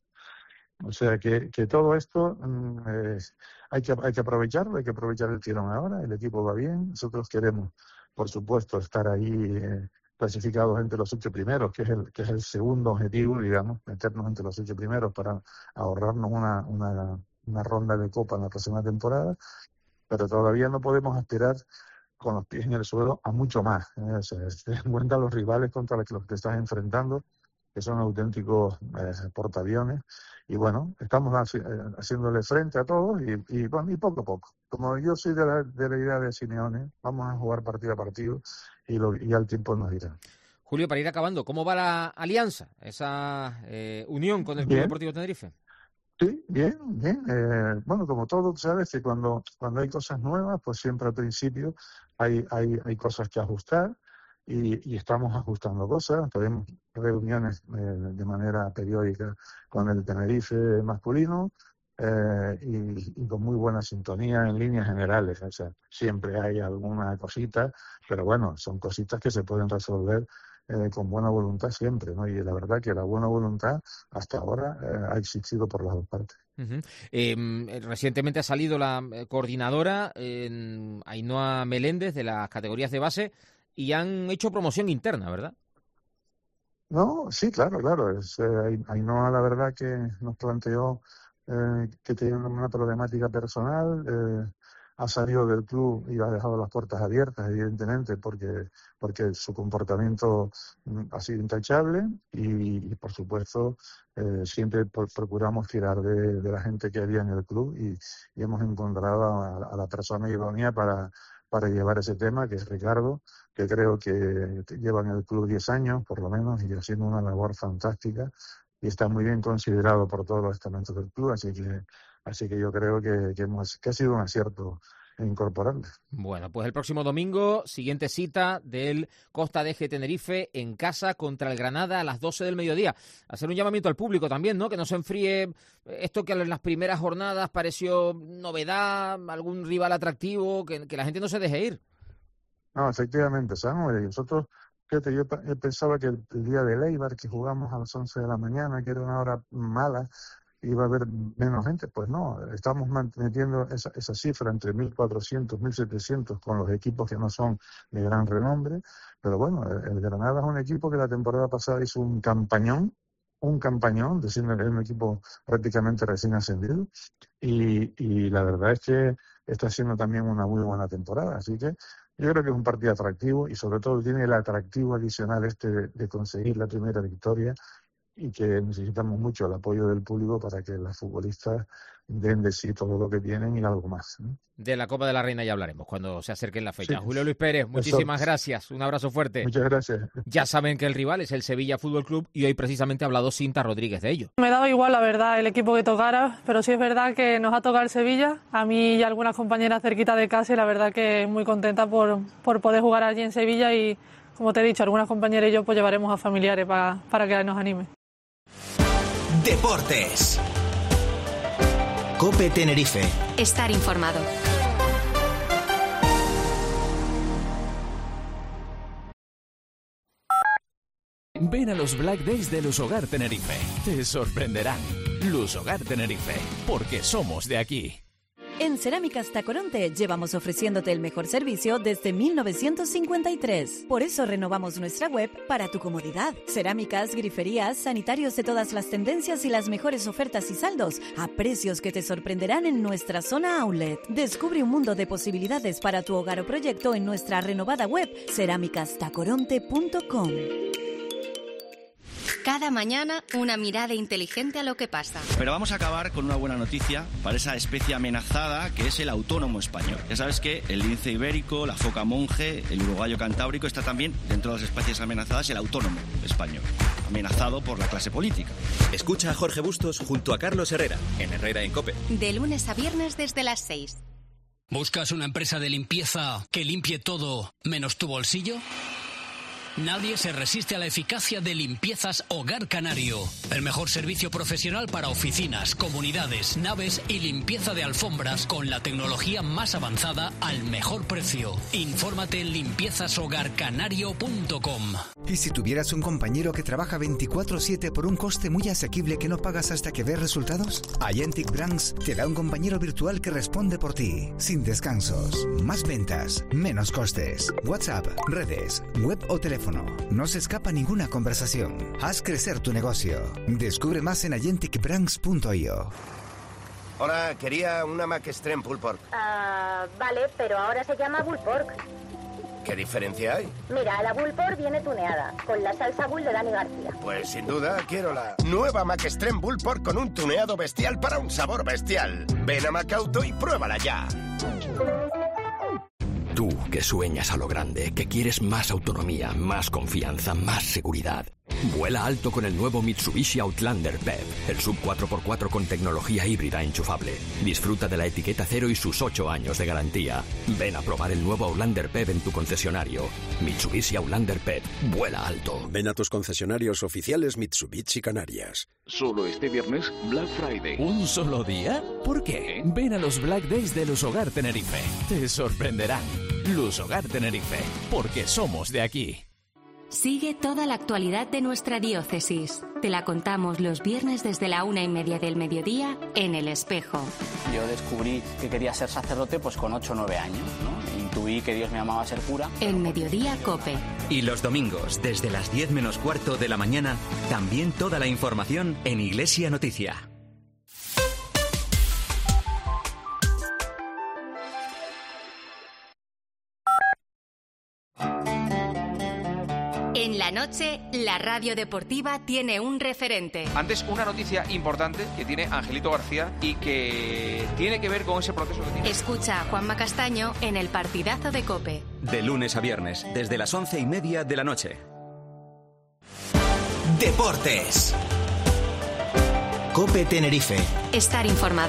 O sea que, que todo esto eh, hay que hay que aprovecharlo, hay que aprovechar el tirón ahora, el equipo va bien, nosotros queremos, por supuesto, estar ahí eh, clasificados entre los ocho primeros, que es el que es el segundo objetivo, digamos, meternos entre los ocho primeros para ahorrarnos una, una, una ronda de Copa en la próxima temporada. Pero todavía no podemos aspirar con los pies en el suelo a mucho más. ¿eh? O sea, ten en cuenta los rivales contra los que te estás enfrentando, que son auténticos eh, portaaviones. Y bueno, estamos haci haciéndole frente a todos y, y, bueno, y poco a poco. Como yo soy de la, de la idea de Simeone, vamos a jugar partido a partido y, lo, y al tiempo nos dirá. Julio, para ir acabando, ¿cómo va la alianza, esa eh, unión con el Club Bien. Deportivo Tenerife? Sí, bien, bien. Eh, bueno, como todo, sabes que cuando, cuando hay cosas nuevas, pues siempre al principio hay, hay, hay cosas que ajustar. y, y estamos ajustando cosas. Tenemos reuniones eh, de manera periódica con el Tenerife masculino eh, y, y con muy buena sintonía en líneas generales. O sea, siempre hay alguna cosita, pero bueno, son cositas que se pueden resolver Eh, con buena voluntad siempre, ¿no? Y la verdad que la buena voluntad hasta ahora eh, ha existido por las dos partes. Uh-huh. Eh, recientemente ha salido la coordinadora eh, Ainhoa Meléndez de las categorías de base y han hecho promoción interna, ¿verdad? No, sí, claro, claro. Es, eh, Ainhoa la verdad que nos planteó eh, que tenía una problemática personal, eh, ha salido del club y ha dejado las puertas abiertas, evidentemente, porque porque su comportamiento ha sido intachable y, y por supuesto, eh, siempre por, procuramos tirar de, de la gente que había en el club y, y hemos encontrado a, a la persona idónea para, para llevar ese tema, que es Ricardo, que creo que lleva en el club diez años, por lo menos, y haciendo una labor fantástica y está muy bien considerado por todos los estamentos del club, así que Así que yo creo que, que, hemos, que ha sido un acierto incorporarle. Bueno, pues el próximo domingo, siguiente cita del Costa D G Tenerife en casa contra el Granada a las doce del mediodía. Hacer un llamamiento al público también, ¿no? Que no se enfríe esto que en las primeras jornadas pareció novedad, algún rival atractivo, que, que la gente no se deje ir. No, efectivamente, ¿sabes? Nosotros, fíjate, yo pensaba que el, el día de Eibar, que jugamos a las once de la mañana, que era una hora mala, iba a haber menos gente. Pues no, estamos manteniendo esa, esa cifra entre mil cuatrocientos, mil setecientos con los equipos que no son de gran renombre, pero bueno, el, el Granada es un equipo que la temporada pasada hizo un campañón, un campañón, es decir, es un equipo prácticamente recién ascendido y, y la verdad es que está haciendo también una muy buena temporada, así que yo creo que es un partido atractivo y sobre todo tiene el atractivo adicional este de, de conseguir la primera victoria y que necesitamos mucho el apoyo del público para que las futbolistas den de sí todo lo que tienen y algo más, ¿no? De la Copa de la Reina ya hablaremos cuando se acerque la fecha. Sí. Julio Luis Pérez, muchísimas Eso. gracias. Un abrazo fuerte. Muchas gracias. Ya saben que el rival es el Sevilla Fútbol Club y hoy precisamente ha hablado Cinta Rodríguez de ello. Me daba igual, la verdad, el equipo que tocara, pero sí es verdad que nos ha tocado el Sevilla, a mí y a algunas compañeras cerquita de casa, y la verdad que muy contenta por, por poder jugar allí en Sevilla y, como te he dicho, algunas compañeras y yo pues llevaremos a familiares para, para que nos anime. Deportes. COPE Tenerife. Estar informado. Ven a los Black Days de Lusogar Tenerife. Te sorprenderán. Lusogar Tenerife, porque somos de aquí. En Cerámicas Tacoronte llevamos ofreciéndote el mejor servicio desde mil novecientos cincuenta y tres. Por eso renovamos nuestra web para tu comodidad. Cerámicas, griferías, sanitarios de todas las tendencias y las mejores ofertas y saldos a precios que te sorprenderán en nuestra zona outlet. Descubre un mundo de posibilidades para tu hogar o proyecto en nuestra renovada web cerámicas tacoronte punto com. Cada mañana una mirada inteligente a lo que pasa. Pero vamos a acabar con una buena noticia para esa especie amenazada que es el autónomo español. Ya sabes que el lince ibérico, la foca monje, el urogallo cantábrico está también dentro de las especies amenazadas el autónomo español, amenazado por la clase política. Escucha a Jorge Bustos junto a Carlos Herrera en Herrera en COPE. De lunes a viernes desde las seis. ¿Buscas una empresa de limpieza que limpie todo menos tu bolsillo? Nadie se resiste a la eficacia de Limpiezas Hogar Canario. El mejor servicio profesional para oficinas, comunidades, naves y limpieza de alfombras con la tecnología más avanzada al mejor precio. Infórmate en limpiezas hogar canario punto com. ¿Y si tuvieras un compañero que trabaja veinticuatro siete por un coste muy asequible que no pagas hasta que ves resultados? Ayentic Brands te da un compañero virtual que responde por ti, sin descansos. Más ventas, menos costes. WhatsApp, redes, web o teléfono. No se escapa ninguna conversación. Haz crecer tu negocio. Descubre más en ayentic brands punto i o. Hola, quería una Mac Extreme Pulled Pork. Ah, vale, pero ahora se llama Bull Pork. ¿Qué diferencia hay? Mira, la Bull Pork viene tuneada, con la salsa Bull de Dani García. Pues sin duda quiero la nueva Mac Extreme Bull Pork con un tuneado bestial para un sabor bestial. Ven a Macauto y pruébala ya. Tú, que sueñas a lo grande, que quieres más autonomía, más confianza, más seguridad. Vuela alto con el nuevo Mitsubishi Outlander P E V, el sub cuatro por cuatro con tecnología híbrida enchufable. Disfruta de la etiqueta cero y sus ocho años de garantía. Ven a probar el nuevo Outlander P E V en tu concesionario. Mitsubishi Outlander P E V, vuela alto. Ven a tus concesionarios oficiales Mitsubishi Canarias. Solo este viernes, Black Friday. ¿Un solo día? ¿Por qué? Ven a los Black Days de Lushogar Tenerife. Te sorprenderán. Lushogar Tenerife, porque somos de aquí. Sigue toda la actualidad de nuestra diócesis. Te la contamos los viernes desde la una y media del mediodía en El Espejo. Yo descubrí que quería ser sacerdote pues con ocho o nueve años, ¿no? Intuí que Dios me llamaba a ser cura. En Mediodía Cope. Y los domingos, desde las diez menos cuarto de la mañana, también toda la información en Iglesia Noticia. En la noche, la radio deportiva tiene un referente. Antes, una noticia importante que tiene Angelito García y que tiene que ver con ese proceso que tiene. Escucha a Juanma Castaño en el partidazo de COPE. De lunes a viernes, desde las once y media de la noche. Deportes. COPE Tenerife. Estar informado.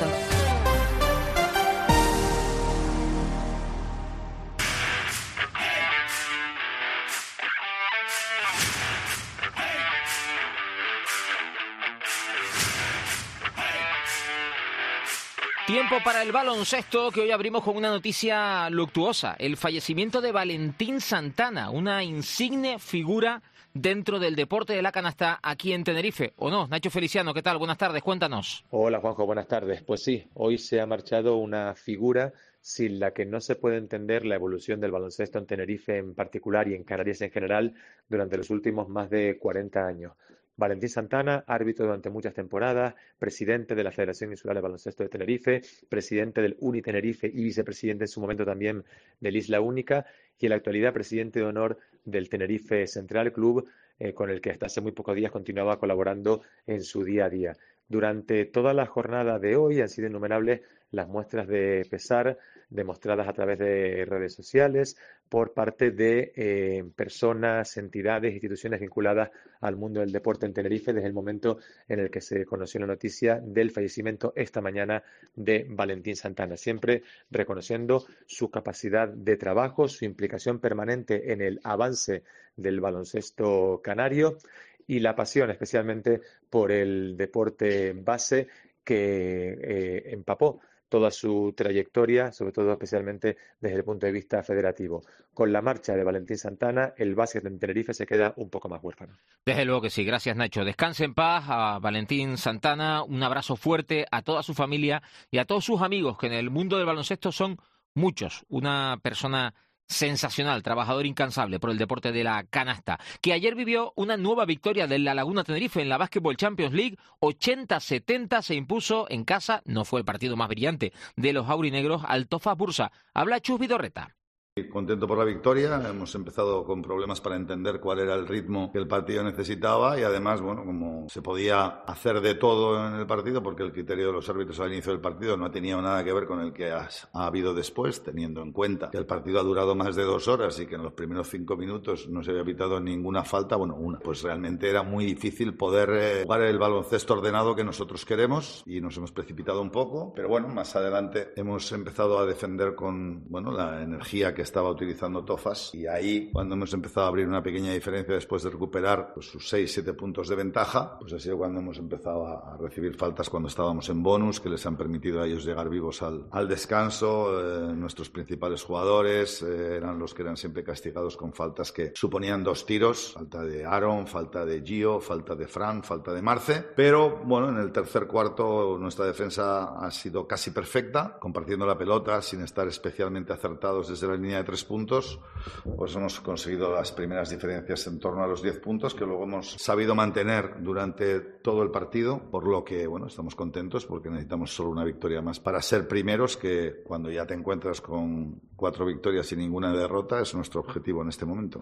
Tiempo para el baloncesto, que hoy abrimos con una noticia luctuosa. El fallecimiento de Valentín Santana, una insigne figura dentro del deporte de la canasta aquí en Tenerife. ¿O no? Nacho Feliciano, ¿qué tal? Buenas tardes, cuéntanos. Hola Juanjo, buenas tardes. Pues sí, hoy se ha marchado una figura sin la que no se puede entender la evolución del baloncesto en Tenerife en particular y en Canarias en general durante los últimos más de cuarenta años. Valentín Santana, árbitro durante muchas temporadas, presidente de la Federación Insular de Baloncesto de Tenerife, presidente del Uni Tenerife y vicepresidente en su momento también del Isla Única, y en la actualidad presidente de honor del Tenerife Central Club, eh, con el que hasta hace muy pocos días continuaba colaborando en su día a día. Durante toda la jornada de hoy han sido innumerables las muestras de pesar demostradas a través de redes sociales por parte de eh, personas, entidades, instituciones vinculadas al mundo del deporte en Tenerife desde el momento en el que se conoció la noticia del fallecimiento esta mañana de Valentín Santana, siempre reconociendo su capacidad de trabajo, su implicación permanente en el avance del baloncesto canario y la pasión especialmente por el deporte base que eh, empapó toda su trayectoria, sobre todo especialmente desde el punto de vista federativo. Con la marcha de Valentín Santana, el básquet en Tenerife se queda un poco más huérfano. Desde luego que sí, gracias Nacho. Descanse en paz a Valentín Santana, un abrazo fuerte a toda su familia y a todos sus amigos, que en el mundo del baloncesto son muchos. Una persona sensacional, trabajador incansable por el deporte de la canasta, que ayer vivió una nueva victoria de la Laguna Tenerife en la Basketball Champions League. ochenta setenta se impuso en casa, no fue el partido más brillante de los aurinegros, al Tofas Bursa. Habla Chus Vidorreta. Contento por la victoria, hemos empezado con problemas para entender cuál era el ritmo que el partido necesitaba y además, bueno, como se podía hacer de todo en el partido porque el criterio de los árbitros al inicio del partido no tenía nada que ver con el que ha, ha habido después, teniendo en cuenta que el partido ha durado más de dos horas y que en los primeros cinco minutos no se había pitado ninguna falta, bueno, una, pues realmente era muy difícil poder eh, jugar el baloncesto ordenado que nosotros queremos y nos hemos precipitado un poco, pero bueno, más adelante hemos empezado a defender con, bueno, la energía que estaba utilizando Tofas y ahí cuando hemos empezado a abrir una pequeña diferencia después de recuperar pues, sus seis siete puntos de ventaja, pues ha sido cuando hemos empezado a, a recibir faltas cuando estábamos en bonus que les han permitido a ellos llegar vivos al, al descanso. Eh, nuestros principales jugadores eh, eran los que eran siempre castigados con faltas que suponían dos tiros, falta de Aaron, falta de Gio, falta de Fran, falta de Marce, pero bueno, en el tercer cuarto nuestra defensa ha sido casi perfecta, compartiendo la pelota sin estar especialmente acertados desde la línea de tres puntos, pues hemos conseguido las primeras diferencias en torno a los diez puntos que luego hemos sabido mantener durante todo el partido, por lo que bueno, estamos contentos porque necesitamos solo una victoria más para ser primeros, que cuando ya te encuentras con cuatro victorias y ninguna derrota es nuestro objetivo en este momento.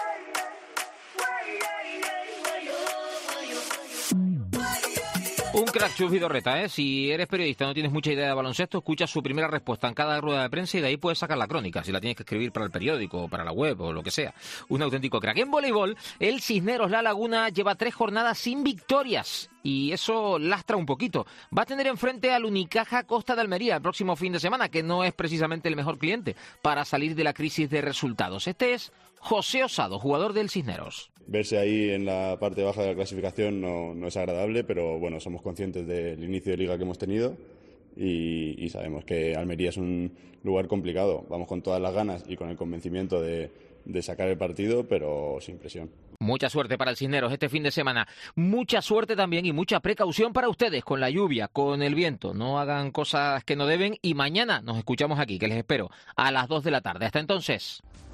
Un crack, Chus Vidorreta, ¿eh? Si eres periodista y no tienes mucha idea de baloncesto, escucha su primera respuesta en cada rueda de prensa y de ahí puedes sacar la crónica, si la tienes que escribir para el periódico, o para la web, o lo que sea. Un auténtico crack. En voleibol, el Cisneros La Laguna lleva tres jornadas sin victorias y eso lastra un poquito. Va a tener enfrente al Unicaja Costa de Almería el próximo fin de semana, que no es precisamente el mejor cliente para salir de la crisis de resultados. Este es José Osado, jugador del Cisneros. Verse ahí en la parte baja de la clasificación no, no es agradable, pero bueno, somos conscientes del inicio de liga que hemos tenido y, y sabemos que Almería es un lugar complicado. Vamos con todas las ganas y con el convencimiento de, de sacar el partido, pero sin presión. Mucha suerte para el Cisneros este fin de semana. Mucha suerte también y mucha precaución para ustedes con la lluvia, con el viento. No hagan cosas que no deben y mañana nos escuchamos aquí, que les espero a las dos de la tarde. Hasta entonces.